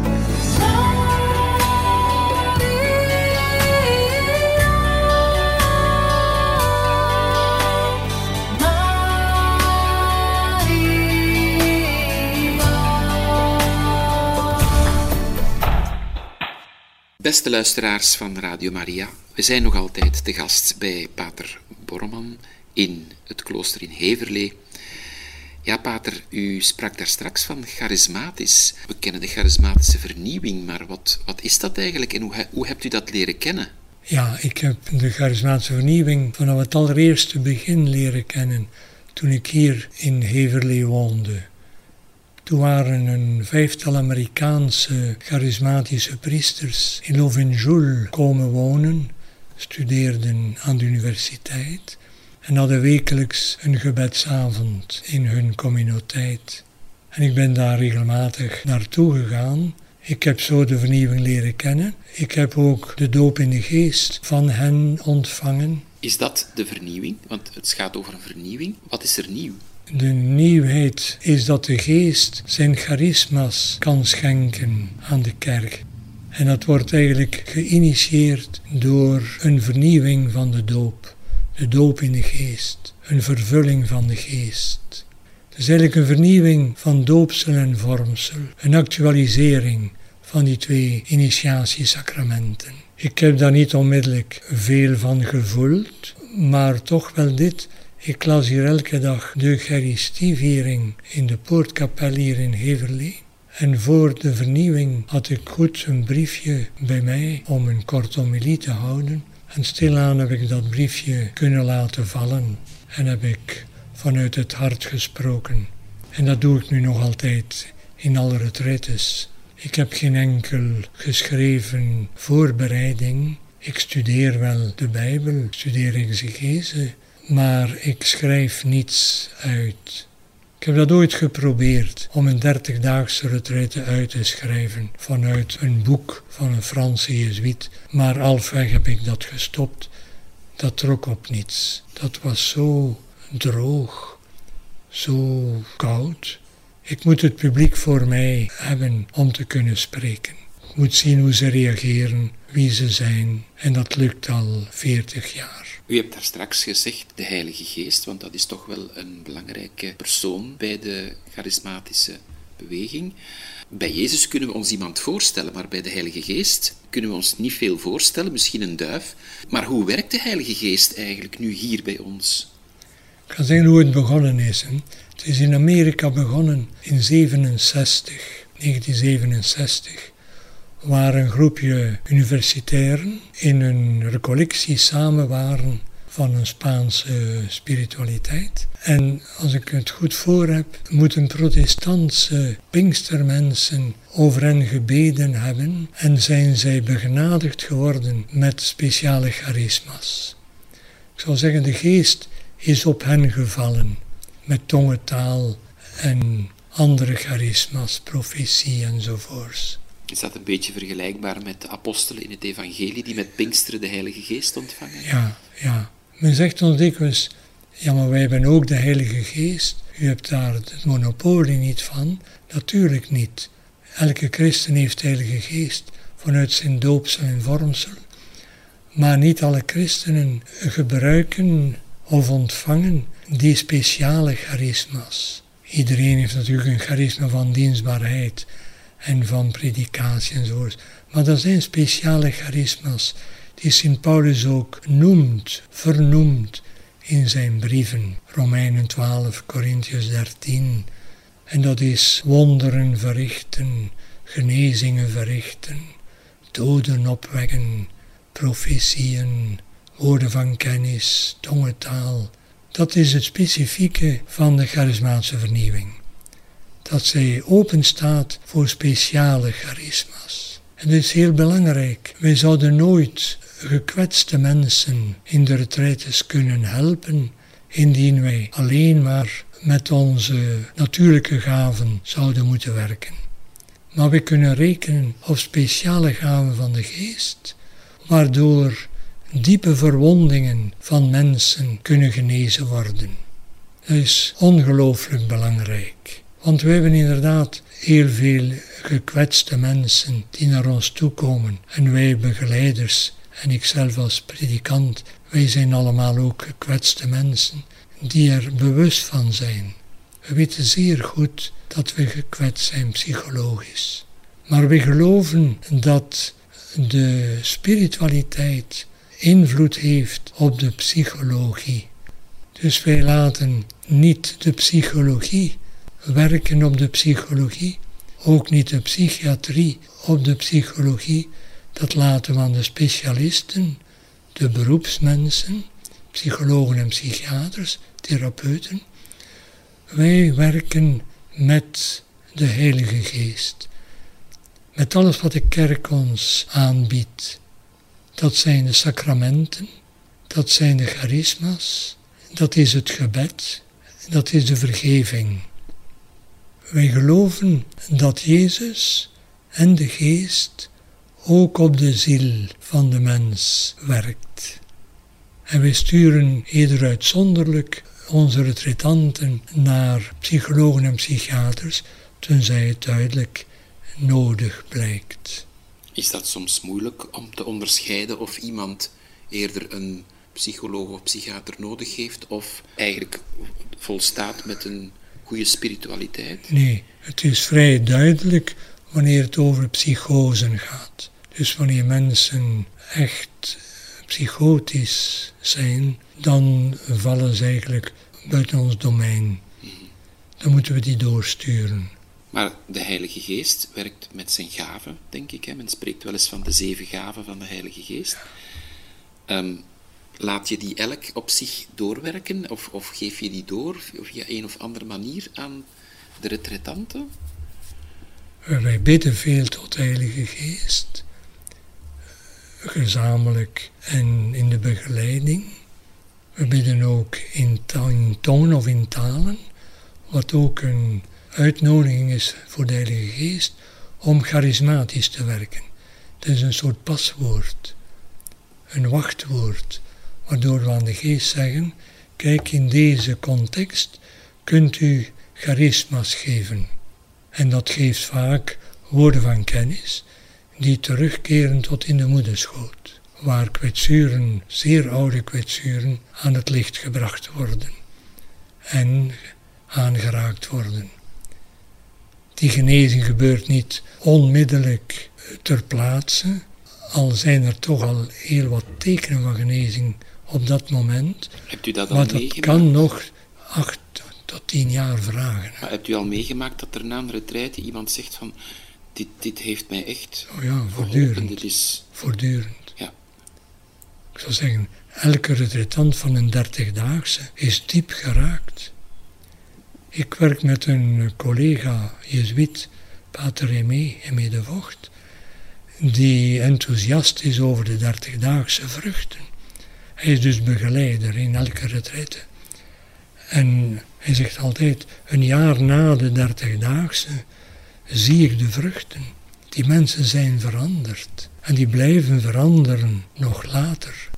Beste luisteraars van Radio Maria, we zijn nog altijd te gast bij pater Borreman in het klooster in Heverlee. Ja, pater, u sprak daar straks van charismatisch. We kennen de charismatische vernieuwing, maar wat, wat is dat eigenlijk en hoe, hoe hebt u dat leren kennen? Ja, ik heb de charismatische vernieuwing vanaf het allereerste begin leren kennen toen ik hier in Heverlee woonde. Toen waren een vijftal Amerikaanse charismatische priesters in Lovenjoul komen wonen, studeerden aan de universiteit en hadden wekelijks een gebedsavond in hun communiteit. En ik ben daar regelmatig naartoe gegaan. Ik heb zo de vernieuwing leren kennen. Ik heb ook de doop in de geest van hen ontvangen. Is dat de vernieuwing? Want het gaat over een vernieuwing. Wat is er nieuw? De nieuwheid is dat de geest zijn charisma's kan schenken aan de kerk. En dat wordt eigenlijk geïnitieerd door een vernieuwing van de doop. De doop in de geest. Een vervulling van de geest. Het is eigenlijk een vernieuwing van doopsel en vormsel. Een actualisering van die twee initiatiesacramenten. Ik heb daar niet onmiddellijk veel van gevoeld, maar toch wel dit. Ik las hier elke dag de Eucharistieviering in de Poortkapel hier in Heverlee. En voor de vernieuwing had ik goed een briefje bij mij om een kort homilie te houden. En stilaan heb ik dat briefje kunnen laten vallen en heb ik vanuit het hart gesproken. En dat doe ik nu nog altijd in alle retraites. Ik heb geen enkel geschreven voorbereiding. Ik studeer wel de Bijbel, ik studeer exegese, maar ik schrijf niets uit. Ik heb dat ooit geprobeerd om een dertigdaagse retraite uit te schrijven vanuit een boek van een Franse jezuïet, maar halfweg heb ik dat gestopt. Dat trok op niets. Dat was zo droog, zo koud. Ik moet het publiek voor mij hebben om te kunnen spreken. Ik moet zien hoe ze reageren, wie ze zijn. En dat lukt al veertig jaar. U hebt daar straks gezegd de Heilige Geest, want dat is toch wel een belangrijke persoon bij de charismatische beweging. Bij Jezus kunnen we ons iemand voorstellen, maar bij de Heilige Geest kunnen we ons niet veel voorstellen, misschien een duif. Maar hoe werkt de Heilige Geest eigenlijk nu hier bij ons? Ik ga zeggen hoe het begonnen is. Hè. Het is in Amerika begonnen in zevenenzestig, negentien zevenenzestig. Waar een groepje universitairen in een recollectie samen waren van een Spaanse spiritualiteit. En als ik het goed voor heb, moeten protestantse pinkstermensen over hen gebeden hebben en zijn zij begenadigd geworden met speciale charisma's. Ik zou zeggen, de geest is op hen gevallen met tongentaal en andere charisma's, profetie enzovoorts. Is dat een beetje vergelijkbaar met de apostelen in het evangelie die met Pinksteren de Heilige Geest ontvangen? Ja, ja. Men zegt ons dikwijls, ja, maar wij hebben ook de Heilige Geest. U hebt daar het monopolie niet van. Natuurlijk niet. Elke christen heeft de Heilige Geest vanuit zijn doopsel en vormsel. Maar niet alle christenen gebruiken of ontvangen die speciale charisma's. Iedereen heeft natuurlijk een charisma van dienstbaarheid en van predikatie enzovoort. Maar er zijn speciale charisma's die Sint Paulus ook noemt, vernoemt in zijn brieven. Romeinen twaalf, Korintiërs dertien. En dat is wonderen verrichten, genezingen verrichten, doden opwekken, profetieën, woorden van kennis, tongentaal. Dat is het specifieke van de charismatische vernieuwing. Dat zij openstaat voor speciale charisma's. En dat is heel belangrijk. Wij zouden nooit gekwetste mensen in de retraites kunnen helpen, indien wij alleen maar met onze natuurlijke gaven zouden moeten werken. Maar we kunnen rekenen op speciale gaven van de geest, waardoor diepe verwondingen van mensen kunnen genezen worden. Dat is ongelooflijk belangrijk. Want we hebben inderdaad heel veel gekwetste mensen die naar ons toe komen. En wij begeleiders en ikzelf als predikant, wij zijn allemaal ook gekwetste mensen die er bewust van zijn. We weten zeer goed dat we gekwetst zijn psychologisch. Maar we geloven dat de spiritualiteit invloed heeft op de psychologie. Dus wij laten niet de psychologie werken op de psychologie, ook niet de psychiatrie op de psychologie. Dat laten we aan de specialisten, de beroepsmensen, psychologen en psychiaters, therapeuten. Wij werken met de Heilige Geest. Met alles wat de kerk ons aanbiedt. Dat zijn de sacramenten, dat zijn de charisma's, dat is het gebed, dat is de vergeving. Wij geloven dat Jezus en de Geest ook op de ziel van de mens werkt. En wij sturen ieder uitzonderlijk onze retretanten naar psychologen en psychiaters, tenzij het duidelijk nodig blijkt. Is dat soms moeilijk om te onderscheiden of iemand eerder een psycholoog of psychiater nodig heeft of eigenlijk volstaat met een goede spiritualiteit? Nee, het is vrij duidelijk wanneer het over psychosen gaat. Dus wanneer mensen echt psychotisch zijn, dan vallen ze eigenlijk buiten ons domein. Dan moeten we die doorsturen. Maar de Heilige Geest werkt met zijn gaven, denk ik. Hè? Men spreekt wel eens van de zeven gaven van de Heilige Geest. Um, laat je die elk op zich doorwerken? Of, of geef je die door via een of andere manier aan de retretanten? Wij bidden veel tot de Heilige Geest. Gezamenlijk en in de begeleiding. We bidden ook in, ta- in tongen of in talen, wat ook een uitnodiging is voor de Heilige Geest om charismatisch te werken. Het is een soort paswoord, een wachtwoord, waardoor we aan de Geest zeggen, kijk, in deze context kunt u charisma's geven. En dat geeft vaak woorden van kennis, die terugkeren tot in de moederschoot, waar kwetsuren, zeer oude kwetsuren, aan het licht gebracht worden en aangeraakt worden. Die genezing gebeurt niet onmiddellijk ter plaatse, al zijn er toch al heel wat tekenen van genezing op dat moment. Hebt u dat al maar dat meegemaakt? kan nog acht tot tien jaar vragen. Maar hebt u al meegemaakt dat er na een retraite iemand zegt van dit, dit heeft mij echt Oh ja, geholpen, voortdurend. dit is... Voortdurend. Ja. Ik zou zeggen, elke retretant van een dertigdaagse is diep geraakt. Ik werk met een collega, Jezuïet, Pater Aimé, Aimé de Vocht, die enthousiast is over de dertigdaagse vruchten. Hij is dus begeleider in elke retraite. En hij zegt altijd, een jaar na de dertigdaagse zie ik de vruchten. Die mensen zijn veranderd. En die blijven veranderen nog later.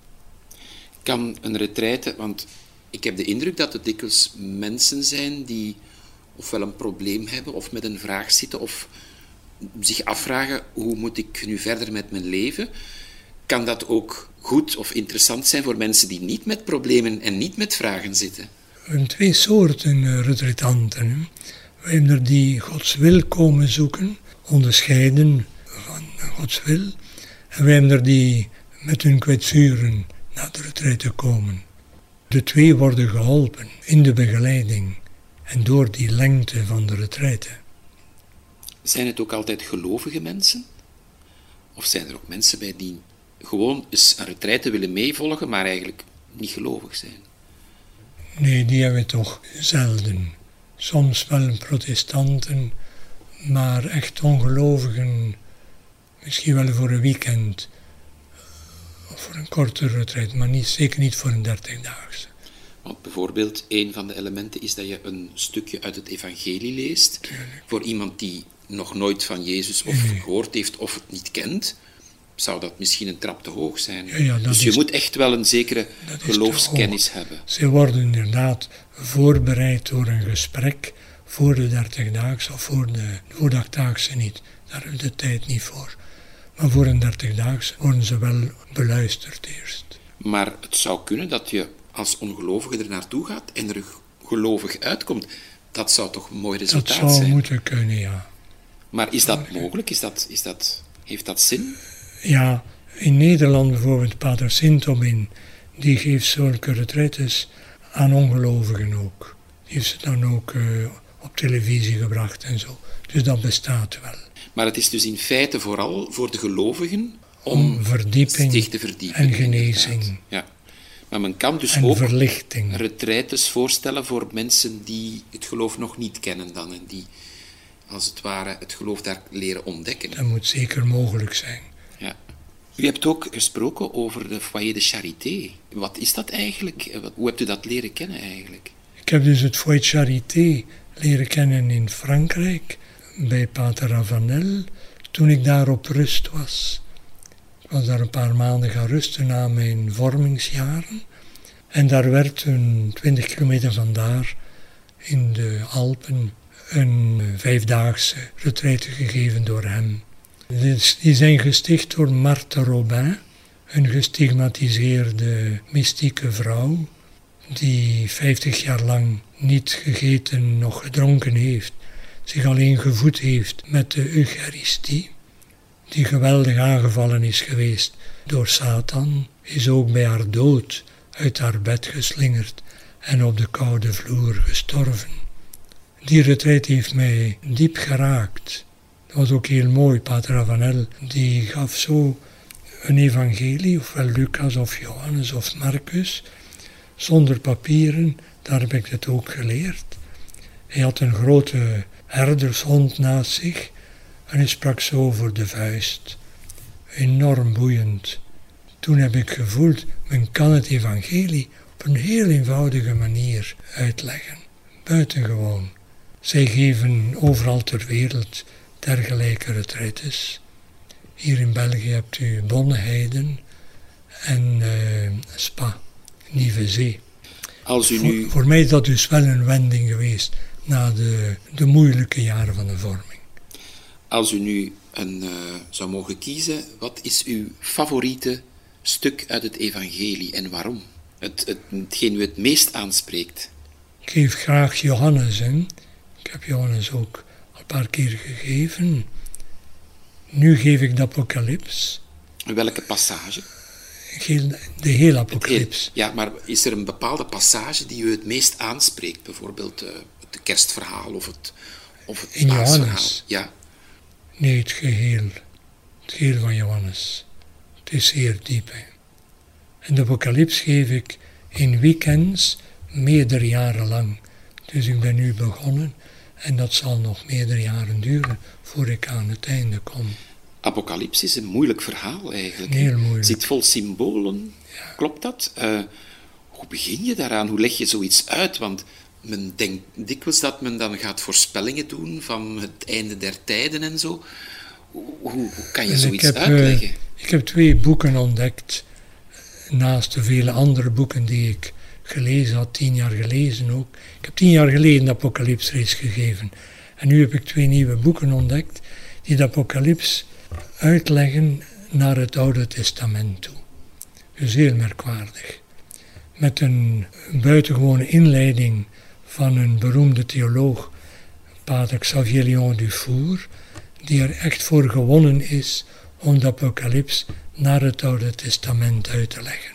Kan een retraite, want ik heb de indruk dat het dikwijls mensen zijn die ofwel een probleem hebben of met een vraag zitten of zich afvragen, hoe moet ik nu verder met mijn leven? Kan dat ook goed of interessant zijn voor mensen die niet met problemen en niet met vragen zitten? We hebben twee soorten uh, retretanten. Hè. We hebben er die Gods wil komen zoeken, onderscheiden van Gods wil. En we hebben er die met hun kwetsuren naar de retraite komen. De twee worden geholpen in de begeleiding en door die lengte van de retraite. Zijn het ook altijd gelovige mensen? Of zijn er ook mensen bij die gewoon eens een retraite willen meevolgen, maar eigenlijk niet gelovig zijn? Nee, die hebben we toch zelden. Soms wel protestanten, maar echt ongelovigen, misschien wel voor een weekend of voor een korte retraite, maar niet, zeker niet voor een dertigdaagse. Want bijvoorbeeld, een van de elementen is dat je een stukje uit het evangelie leest. Tuurlijk. Voor iemand die nog nooit van Jezus of Nee. gehoord heeft of het niet kent, zou dat misschien een trap te hoog zijn. Ja, ja, dat dus je is- moet echt wel een zekere dat is geloofskennis te hoog. hebben. Ze worden inderdaad voorbereid door een gesprek voor de dertigdaagse of voor de, voor de achtdaagse niet. Daar hebben we de tijd niet voor. Maar voor een dertigdaagse worden ze wel beluisterd eerst. Maar het zou kunnen dat je als ongelovige er naartoe gaat en er gelovig uitkomt. Dat zou toch een mooi Dat resultaat zou zijn. moeten kunnen, ja. Maar is dat mogelijk? Is dat, is dat, heeft dat zin? Ja, in Nederland bijvoorbeeld Pater Sintobin, die geeft zulke retraites aan ongelovigen ook. Die heeft ze dan ook uh, op televisie gebracht en zo. Dus dat bestaat wel. Maar het is dus in feite vooral voor de gelovigen om, Om verdieping zich te verdiepen. en genezing. inderdaad. Ja. Maar men kan dus En ook verlichting. retraites voorstellen voor mensen die het geloof nog niet kennen dan en die als het ware het geloof daar leren ontdekken. Dat moet zeker mogelijk zijn. Ja. U hebt ook gesproken over de Foyer de Charité. Wat is dat eigenlijk? Hoe hebt u dat leren kennen eigenlijk? Ik heb dus het Foyer de Charité leren kennen in Frankrijk, bij Pater Ravanel, toen ik daar op rust was. Ik was daar een paar maanden gaan rusten na mijn vormingsjaren. En daar werd een twintig kilometer vandaar, in de Alpen, een vijfdaagse retraite gegeven door hem. Die zijn gesticht door Marthe Robin, een gestigmatiseerde mystieke vrouw, die vijftig jaar lang niet gegeten, nog gedronken heeft, zich alleen gevoed heeft met de Eucharistie, die geweldig aangevallen is geweest door Satan, is ook bij haar dood uit haar bed geslingerd en op de koude vloer gestorven. Die retraite heeft mij diep geraakt. Dat was ook heel mooi. Pater Ravanel, die gaf zo een evangelie, ofwel Lucas of Johannes of Marcus, zonder papieren. Daar heb ik het ook geleerd. Hij had een grote herdershond naast zich en hij sprak zo over de vuist. Enorm boeiend. Toen heb ik gevoeld, men kan het evangelie op een heel eenvoudige manier uitleggen. Buitengewoon. Zij geven overal ter wereld dergelijke retraites. Hier in België hebt u Bonneheiden en uh, Spa, Nieuwe Zee. Als u nu... voor, voor mij is dat dus wel een wending geweest na de, de moeilijke jaren van de vorming. Als u nu een, uh, zou mogen kiezen, wat is uw favoriete stuk uit het evangelie en waarom? Het, het, hetgeen u het meest aanspreekt. Ik geef graag Johannes, hè. Ik heb Johannes ook al een paar keer gegeven. Nu geef ik de Apocalyps. Welke passage? De hele Apocalyps. Ja, maar is er een bepaalde passage die u het meest aanspreekt? Bijvoorbeeld uh, het kerstverhaal of het, of het in paasverhaal? Johannes? Ja. Nee, het geheel. Het geheel van Johannes. Het is zeer diep. Hè. En de Apocalyps geef ik in weekends meerdere jaren lang. Dus ik ben nu begonnen en dat zal nog meerdere jaren duren voor ik aan het einde kom. Apocalyps is een moeilijk verhaal eigenlijk. Heel moeilijk. Het zit vol symbolen. Ja. Klopt dat? Uh, hoe begin je daaraan? Hoe leg je zoiets uit? Want men denkt dikwijls dat men dan gaat voorspellingen doen van het einde der tijden en zo. Hoe, hoe, hoe kan je en zoiets ik heb, uitleggen? Uh, ik heb twee boeken ontdekt, naast de vele andere boeken die ik gelezen had, tien jaar gelezen ook. Ik heb tien jaar geleden de Apocalyps reeds gegeven. En nu heb ik twee nieuwe boeken ontdekt die de Apocalyps uitleggen naar het Oude Testament toe. Dus heel merkwaardig. Met een buitengewone inleiding van een beroemde theoloog, Pater Xavier Léon Dufour, die er echt voor gewonnen is om de Apocalyps naar het Oude Testament uit te leggen.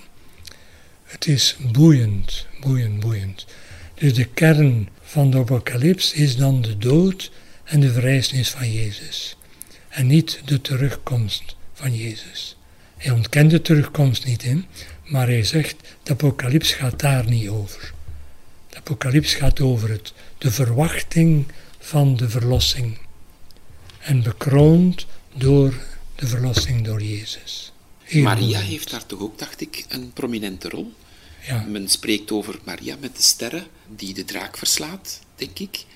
Het is boeiend, boeiend, boeiend. Dus de kern van de Apocalyps is dan de dood en de verrijzenis van Jezus. En niet de terugkomst van Jezus. Hij ontkent de terugkomst niet in, maar hij zegt, de Apocalyps gaat daar niet over. De Apocalyps gaat over het, de verwachting van de verlossing. En bekroond door de verlossing door Jezus. Heel Maria boeiend. heeft daar toch ook, dacht ik, een prominente rol. Ja. Men spreekt over Maria met de sterren die de draak verslaat, denk ik.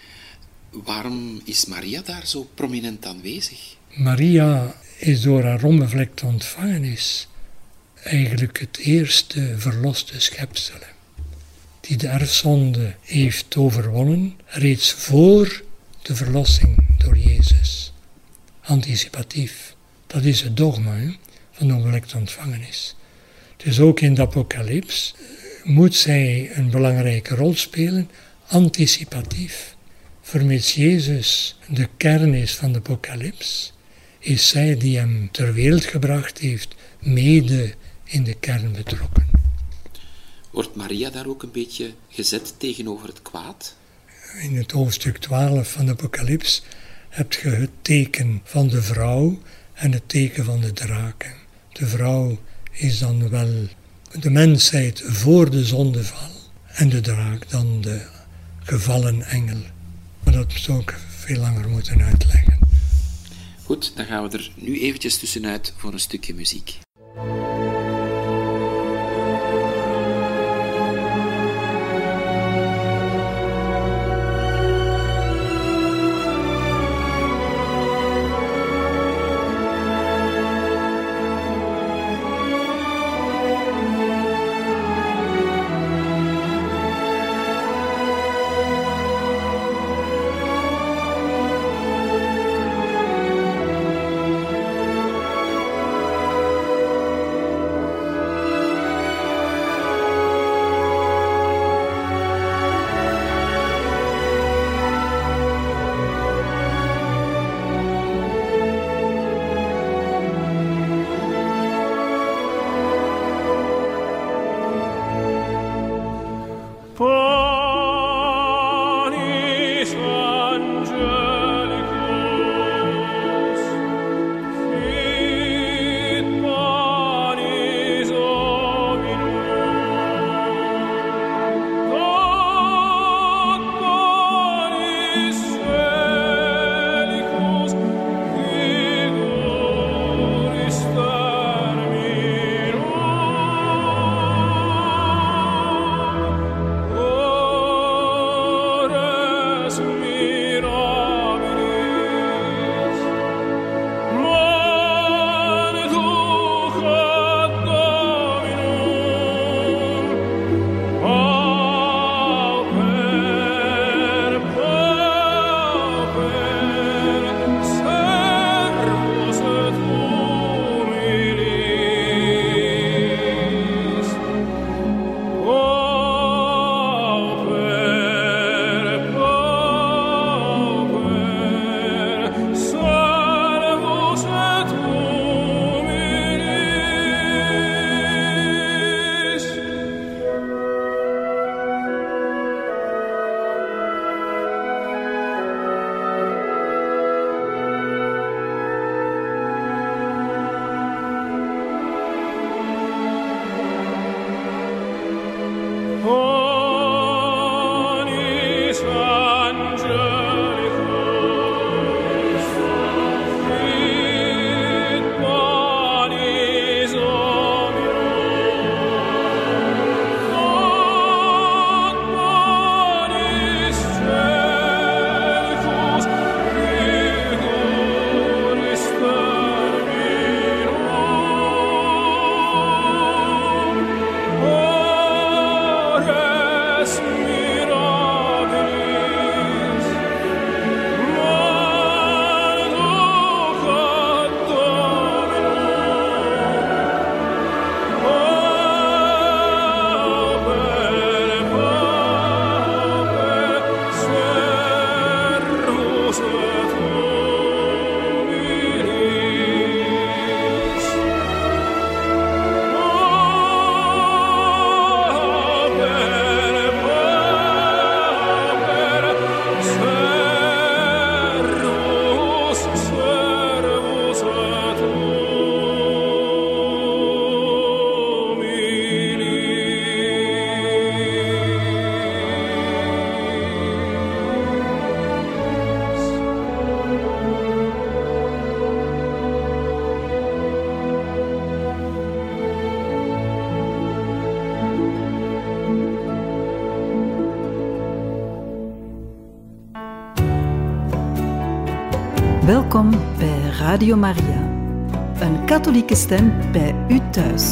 Waarom is Maria daar zo prominent aanwezig? Maria is door haar onbevlekte ontvangenis eigenlijk het eerste verloste schepsel, die de erfzonde heeft overwonnen, reeds voor de verlossing door Jezus. Anticipatief. Dat is het dogma hè, van de onbevlekte ontvangenis. Dus ook in de Apocalyps moet zij een belangrijke rol spelen, anticipatief. Vermits Jezus de kern is van de Apocalyps, is zij die hem ter wereld gebracht heeft, mede in de kern betrokken. Wordt Maria daar ook een beetje gezet tegenover het kwaad? In het hoofdstuk twaalf van de Apocalyps heb je het teken van de vrouw en het teken van de draken. De vrouw is dan wel de mensheid voor de zondeval en de draak dan de gevallen engel. Maar dat is ook veel langer moeten uitleggen. Goed, dan gaan we er nu eventjes tussenuit voor een stukje muziek. Welkom bij Radio Maria, een katholieke stem bij u thuis.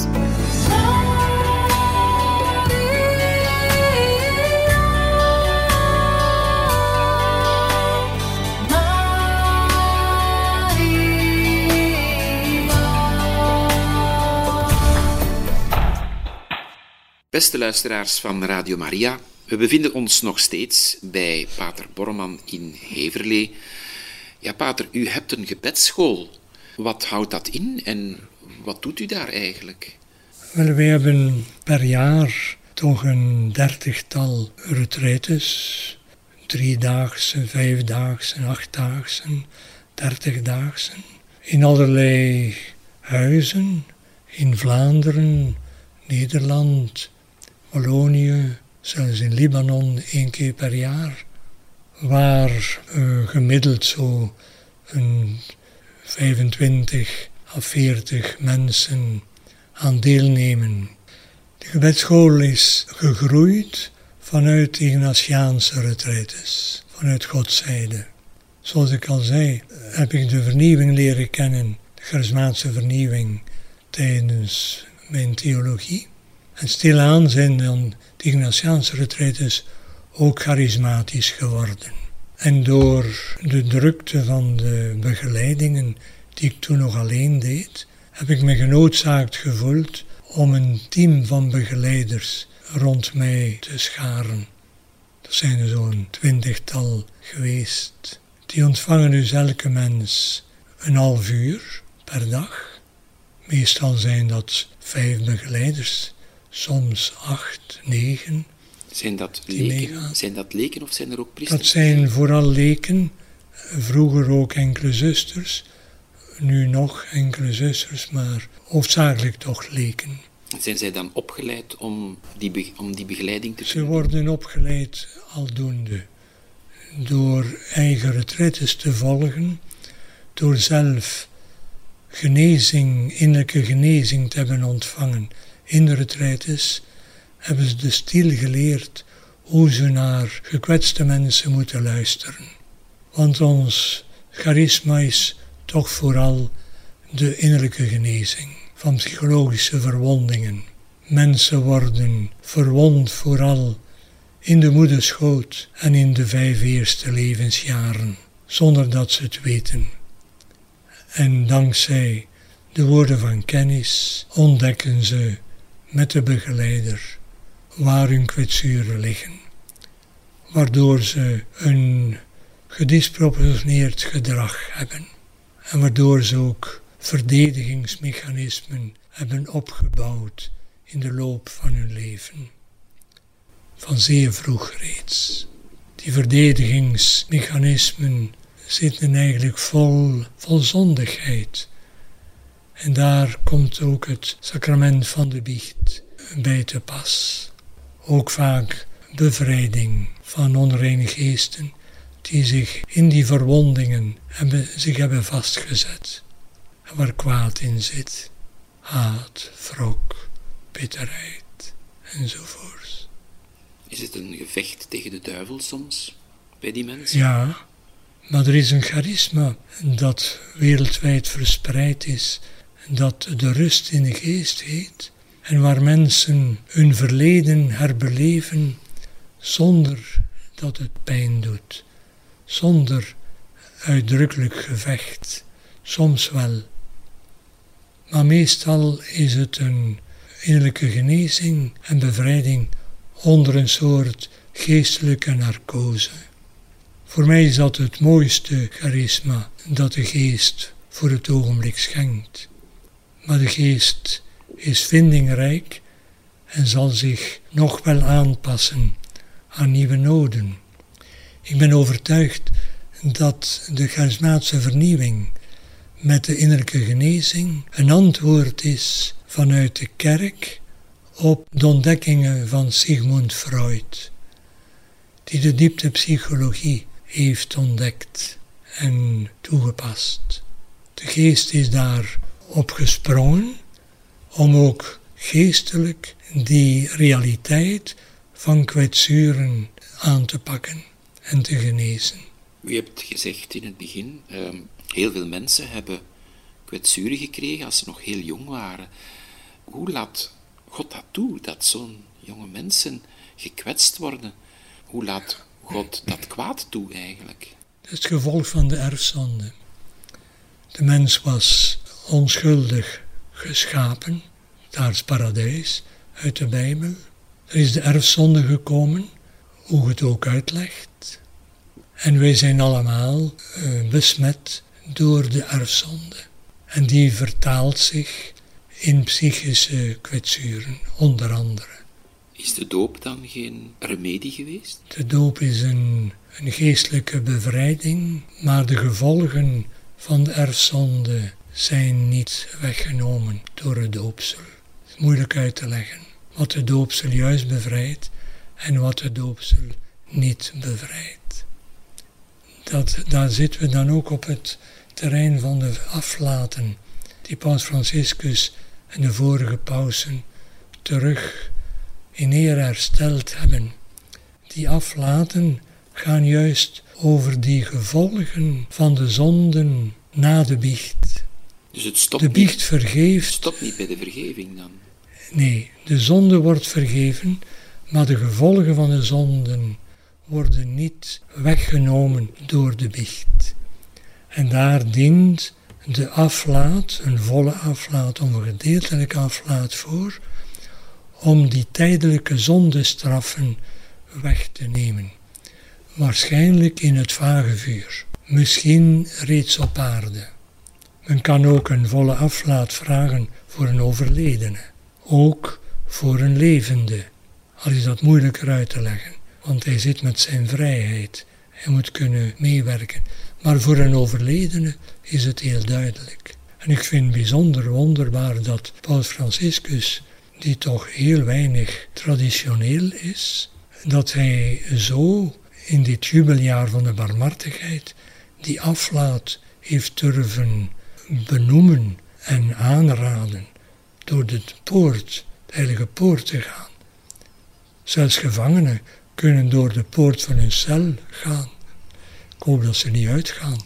Beste luisteraars van Radio Maria, we bevinden ons nog steeds bij Pater Borreman in Heverlee. Ja, Pater, u hebt een gebedsschool. Wat houdt dat in en wat doet u daar eigenlijk? Wel, wij hebben per jaar toch een dertigtal retraites. Driedaagse, vijfdaagse, achtdaagse, dertigdaagse. In allerlei huizen, in Vlaanderen, Nederland, Wallonië, zelfs in Libanon één keer per jaar. waar uh, gemiddeld zo een vijfentwintig à veertig mensen aan deelnemen. De gebedsschool is gegroeid vanuit de Ignatiaanse retraites, vanuit Godzijde. Zoals ik al zei, heb ik de vernieuwing leren kennen, de charismatische vernieuwing, tijdens mijn theologie. En stilaan zijn dan de Ignatiaanse retraites ook charismatisch geworden. En door de drukte van de begeleidingen die ik toen nog alleen deed, heb ik me genoodzaakt gevoeld om een team van begeleiders rond mij te scharen. Er zijn er zo'n twintigtal geweest. Die ontvangen dus elke mens een half uur per dag. Meestal zijn dat vijf begeleiders, soms acht, negen. Zijn dat leken? Zijn dat leken of zijn er ook priesters? Dat zijn vooral leken, vroeger ook enkele zusters, nu nog enkele zusters, maar hoofdzakelijk toch leken. Zijn zij dan opgeleid om die, be- om die begeleiding te doen? Ze worden opgeleid aldoende, door eigen retraites te volgen, door zelf genezing, innerlijke genezing te hebben ontvangen in de retraites, hebben ze de stil geleerd hoe ze naar gekwetste mensen moeten luisteren. Want ons charisma is toch vooral de innerlijke genezing van psychologische verwondingen. Mensen worden verwond vooral in de moederschoot en in de vijf eerste levensjaren, zonder dat ze het weten. En dankzij de woorden van kennis ontdekken ze met de begeleider waar hun kwetsuren liggen, waardoor ze een gedisproportioneerd gedrag hebben en waardoor ze ook verdedigingsmechanismen hebben opgebouwd in de loop van hun leven. Van zeer vroeg reeds. Die verdedigingsmechanismen zitten eigenlijk vol, vol zondigheid. En daar komt ook het sacrament van de biecht bij te pas. Ook vaak bevrijding van onreine geesten die zich in die verwondingen hebben, zich hebben vastgezet. En waar kwaad in zit. Haat, wrok, bitterheid enzovoort. Is het een gevecht tegen de duivel soms bij die mensen? Ja, maar er is een charisma dat wereldwijd verspreid is, dat de rust in de geest heet, en waar mensen hun verleden herbeleven zonder dat het pijn doet, zonder uitdrukkelijk gevecht, soms wel. Maar meestal is het een innerlijke genezing en bevrijding onder een soort geestelijke narcose. Voor mij is dat het mooiste charisma dat de geest voor het ogenblik schenkt. Maar de geest is vindingrijk en zal zich nog wel aanpassen aan nieuwe noden. Ik ben overtuigd dat de charismatische vernieuwing met de innerlijke genezing een antwoord is vanuit de kerk op de ontdekkingen van Sigmund Freud, die de dieptepsychologie heeft ontdekt en toegepast. De geest is daar op gesprongen om ook geestelijk die realiteit van kwetsuren aan te pakken en te genezen. U hebt gezegd in het begin, uh, heel veel mensen hebben kwetsuren gekregen als ze nog heel jong waren. Hoe laat God dat toe, dat zo'n jonge mensen gekwetst worden? Hoe laat God dat kwaad toe eigenlijk? Dat is het gevolg van de erfzonde. De mens was onschuldig geschapen, daar is paradijs, uit de Bijbel. Er is de erfzonde gekomen, hoe het ook uitlegt. En wij zijn allemaal uh, besmet door de erfzonde. En die vertaalt zich in psychische kwetsuren, onder andere. Is de doop dan geen remedie geweest? De doop is een, een geestelijke bevrijding, maar de gevolgen van de erfzonde zijn niet weggenomen door het doopsel. Het is moeilijk uit te leggen wat de doopsel juist bevrijdt en wat de doopsel niet bevrijdt. dat, daar zitten we dan ook op het terrein van de aflaten, die Paus Franciscus en de vorige pausen terug in eer hersteld hebben. Die aflaten gaan juist over die gevolgen van de zonden na de biecht. Dus het stopt, de biecht niet, vergeeft. stopt niet bij de vergeving dan? Nee, de zonde wordt vergeven, maar de gevolgen van de zonden worden niet weggenomen door de biecht. En daar dient de aflaat, een volle aflaat of een gedeeltelijke aflaat voor, om die tijdelijke zondestraffen weg te nemen. Waarschijnlijk in het vagevuur, misschien reeds op aarde. Men kan ook een volle aflaat vragen voor een overledene, ook voor een levende. Al is dat moeilijker uit te leggen, want hij zit met zijn vrijheid. Hij moet kunnen meewerken. Maar voor een overledene is het heel duidelijk. En ik vind bijzonder wonderbaar dat Paus Franciscus, die toch heel weinig traditioneel is, dat hij zo in dit jubeljaar van de barmhartigheid die aflaat heeft durven benoemen en aanraden door de poort, de heilige poort te gaan. Zelfs gevangenen kunnen door de poort van hun cel gaan. Ik hoop dat ze niet uitgaan.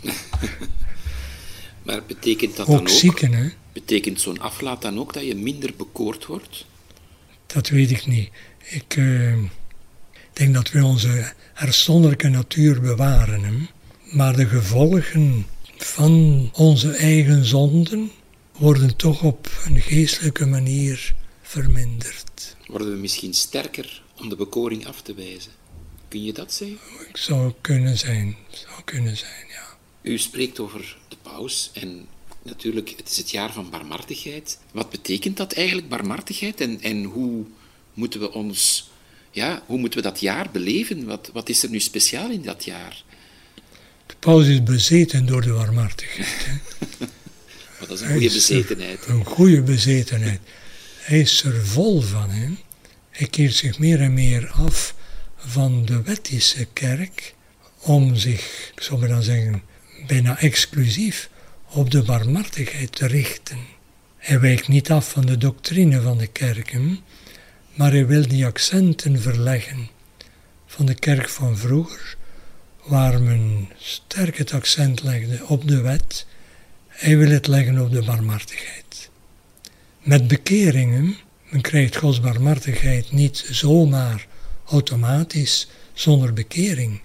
Maar betekent dat ook dan ook... zieken, hè? Betekent zo'n aflaat dan ook dat je minder bekoord wordt? Dat weet ik niet. Ik uh, denk dat we onze herstandelijke natuur bewaren. Hè? Maar de gevolgen van onze eigen zonden worden toch op een geestelijke manier verminderd. Worden we misschien sterker om de bekoring af te wijzen? Kun je dat zeggen? Ik zou kunnen zijn, zou kunnen zijn, ja. U spreekt over de paus en natuurlijk, het is het jaar van barmhartigheid. Wat betekent dat eigenlijk, barmhartigheid? En, en hoe moeten we ons, ja, hoe moeten we dat jaar beleven? Wat, wat is er nu speciaal in dat jaar? De paus is bezeten door de barmhartigheid. Hè. Maar dat is een goede bezetenheid. Een goede bezetenheid. Hij is er vol van, hè. Hij keert zich meer en meer af van de wettische kerk om zich, ik zou maar dan zeggen, bijna exclusief op de barmhartigheid te richten. Hij wijkt niet af van de doctrine van de kerken, maar hij wil die accenten verleggen van de kerk van vroeger, waar men sterk het accent legde op de wet. Hij wil het leggen op de barmhartigheid. Met bekeringen, men krijgt Gods barmhartigheid niet zomaar automatisch zonder bekering.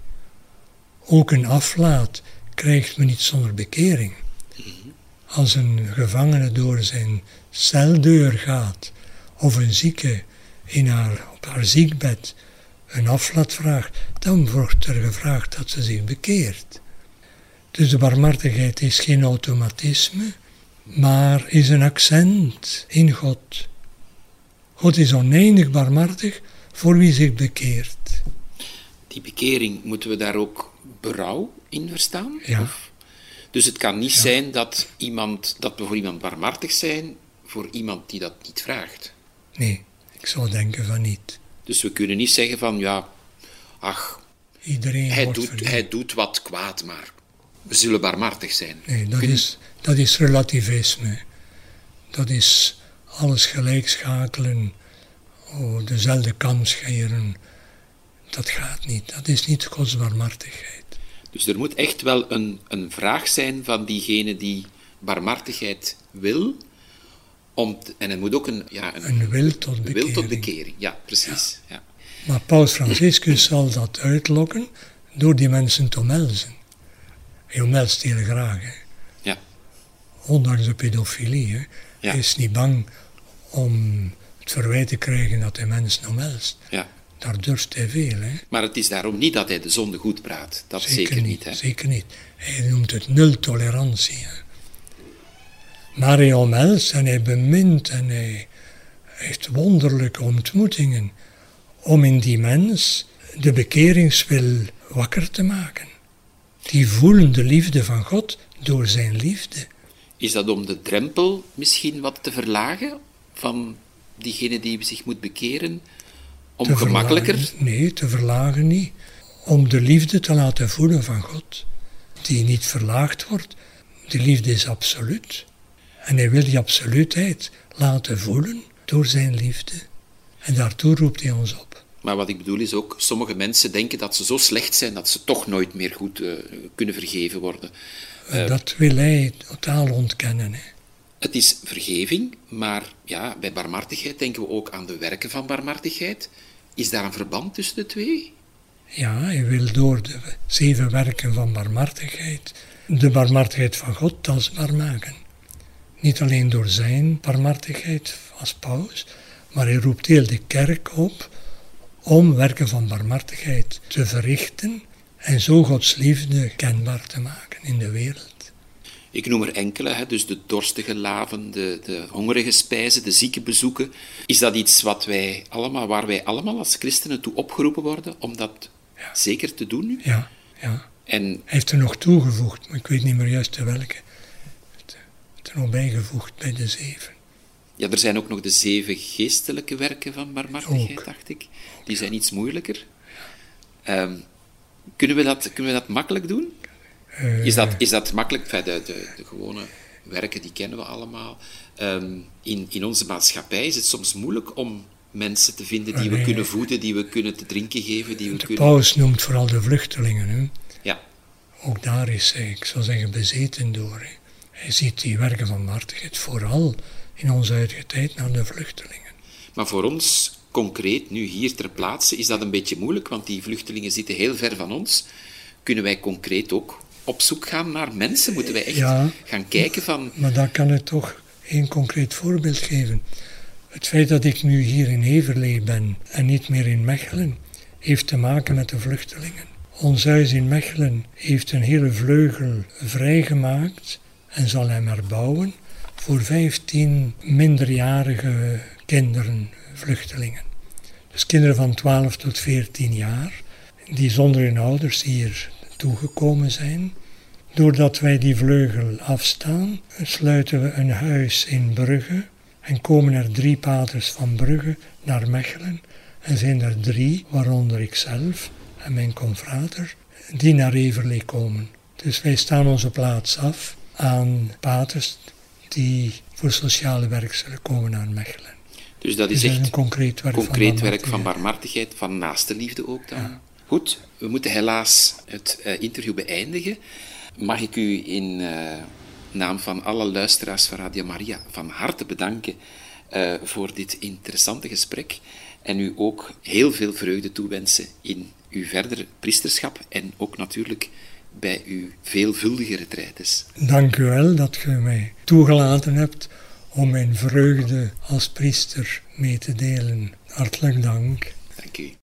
Ook een aflaat krijgt men niet zonder bekering. Als een gevangene door zijn celdeur gaat, of een zieke in haar, op haar ziekbed een aflaat vraagt, dan wordt er gevraagd dat ze zich bekeert. Dus de barmhartigheid is geen automatisme, maar is een accent in God. God is oneindig barmhartig voor wie zich bekeert. Die bekering, moeten we daar ook berouw in verstaan? Ja. Of? Dus het kan niet Ja. zijn dat, iemand, dat we voor iemand barmhartig zijn, voor iemand die dat niet vraagt. Nee, ik zou denken van niet. Dus we kunnen niet zeggen van, ja, ach, Iedereen hij wordt doet, verdiend. hij doet wat kwaad, maar we zullen barmhartig zijn. Nee, dat Kun- is, dat is relativisme. Dat is alles gelijk schakelen, oh, dezelfde kam scheren. Dat gaat niet. Dat is niet Gods barmhartigheid. Dus er moet echt wel een, een vraag zijn van diegene die barmhartigheid wil. Om te- en het moet ook een, ja, een, Een wil tot een wil bekering. tot bekering. Ja, precies. Ja. Maar Paus Franciscus zal dat uitlokken door die mensen te omhelzen. Hij omhelst heel graag, hè. Ja. Ondanks de pedofilie. Hè. Ja. Hij is niet bang om het verwijt te krijgen dat hij mensen omhelst. Ja. Daar durft hij veel. Hè. Maar het is daarom niet dat hij de zonde goed praat. Dat zeker, niet. Hè? Zeker niet. Hij noemt het nul tolerantie. Hè. Maar hij omhelst en hij bemint en hij heeft wonderlijke ontmoetingen om in die mens de bekeringswil wakker te maken. Die voelen de liefde van God door zijn liefde. Is dat om de drempel misschien wat te verlagen van diegene die zich moet bekeren? Om Te gemakkelijker... verlagen- nee, te verlagen niet. Om de liefde te laten voelen van God. die niet verlaagd wordt. De liefde is absoluut. En hij wil die absoluutheid laten voelen door zijn liefde. En daartoe roept hij ons op. Maar wat ik bedoel is ook, sommige mensen denken dat ze zo slecht zijn dat ze toch nooit meer goed uh, kunnen vergeven worden. Uh, dat wil hij totaal ontkennen. Hè. Het is vergeving, maar ja, bij barmhartigheid denken we ook aan de werken van barmhartigheid. Is daar een verband tussen de twee? Ja, hij wil door de zeven werken van barmhartigheid de barmhartigheid van God tastbaar maken. Niet alleen door zijn barmhartigheid als paus, maar hij roept heel de kerk op om werken van barmhartigheid te verrichten en zo Gods liefde kenbaar te maken in de wereld. Ik noem er enkele, hè, dus de dorstige laven, de, de hongerige spijzen, de zieke bezoeken. Is dat iets wat wij allemaal, waar wij allemaal als christenen toe opgeroepen worden om dat ja. zeker te doen nu? Ja, ja. En hij heeft er nog toegevoegd, maar ik weet niet meer juist de welke. Hij heeft er nog bijgevoegd bij de zeven. Ja, er zijn ook nog de zeven geestelijke werken van barmhartigheid, dacht ik. Die zijn iets moeilijker. Um, kunnen, we dat, kunnen we dat makkelijk doen? Uh, is, dat, is dat makkelijk? Enfin, de, de, de gewone werken, die kennen we allemaal. Um, in, in onze maatschappij is het soms moeilijk om mensen te vinden die we kunnen voeden, die we kunnen te drinken geven. Die we de kunnen... paus noemt vooral de vluchtelingen. Hè? Ja. Ook daar is hij, ik zou zeggen, bezeten door. Hè? Hij ziet die werken van barmhartigheid vooral in onze huidige tijd naar de vluchtelingen. Maar voor ons, concreet, nu hier ter plaatse, is dat een beetje moeilijk, want die vluchtelingen zitten heel ver van ons. Kunnen wij concreet ook op zoek gaan naar mensen? Moeten wij echt ja, gaan kijken van... Maar daar kan ik toch één concreet voorbeeld geven. Het feit dat ik nu hier in Heverlee ben en niet meer in Mechelen, heeft te maken met de vluchtelingen. Ons huis in Mechelen heeft een hele vleugel vrijgemaakt en zal hem erbouwen voor vijftien minderjarige kinderen, vluchtelingen. Dus kinderen van twaalf tot veertien jaar, die zonder hun ouders hier toegekomen zijn. Doordat wij die vleugel afstaan, sluiten we een huis in Brugge en komen er drie paters van Brugge naar Mechelen. En zijn er drie, waaronder ikzelf en mijn confrater, die naar Heverlee komen. Dus wij staan onze plaats af aan paters die voor sociale werk zullen komen naar Mechelen. Dus dat is dus echt een concreet werk, concreet van, werk van barmhartigheid, van naaste liefde ook dan. Ja. Goed, we moeten helaas het uh, interview beëindigen. Mag ik u in uh, naam van alle luisteraars van Radio Maria van harte bedanken uh, voor dit interessante gesprek en u ook heel veel vreugde toewensen in uw verdere priesterschap en ook natuurlijk bij uw veelvuldige retraites. Dank u wel dat u mij toegelaten hebt om mijn vreugde als priester mee te delen. Hartelijk dank. Dank u.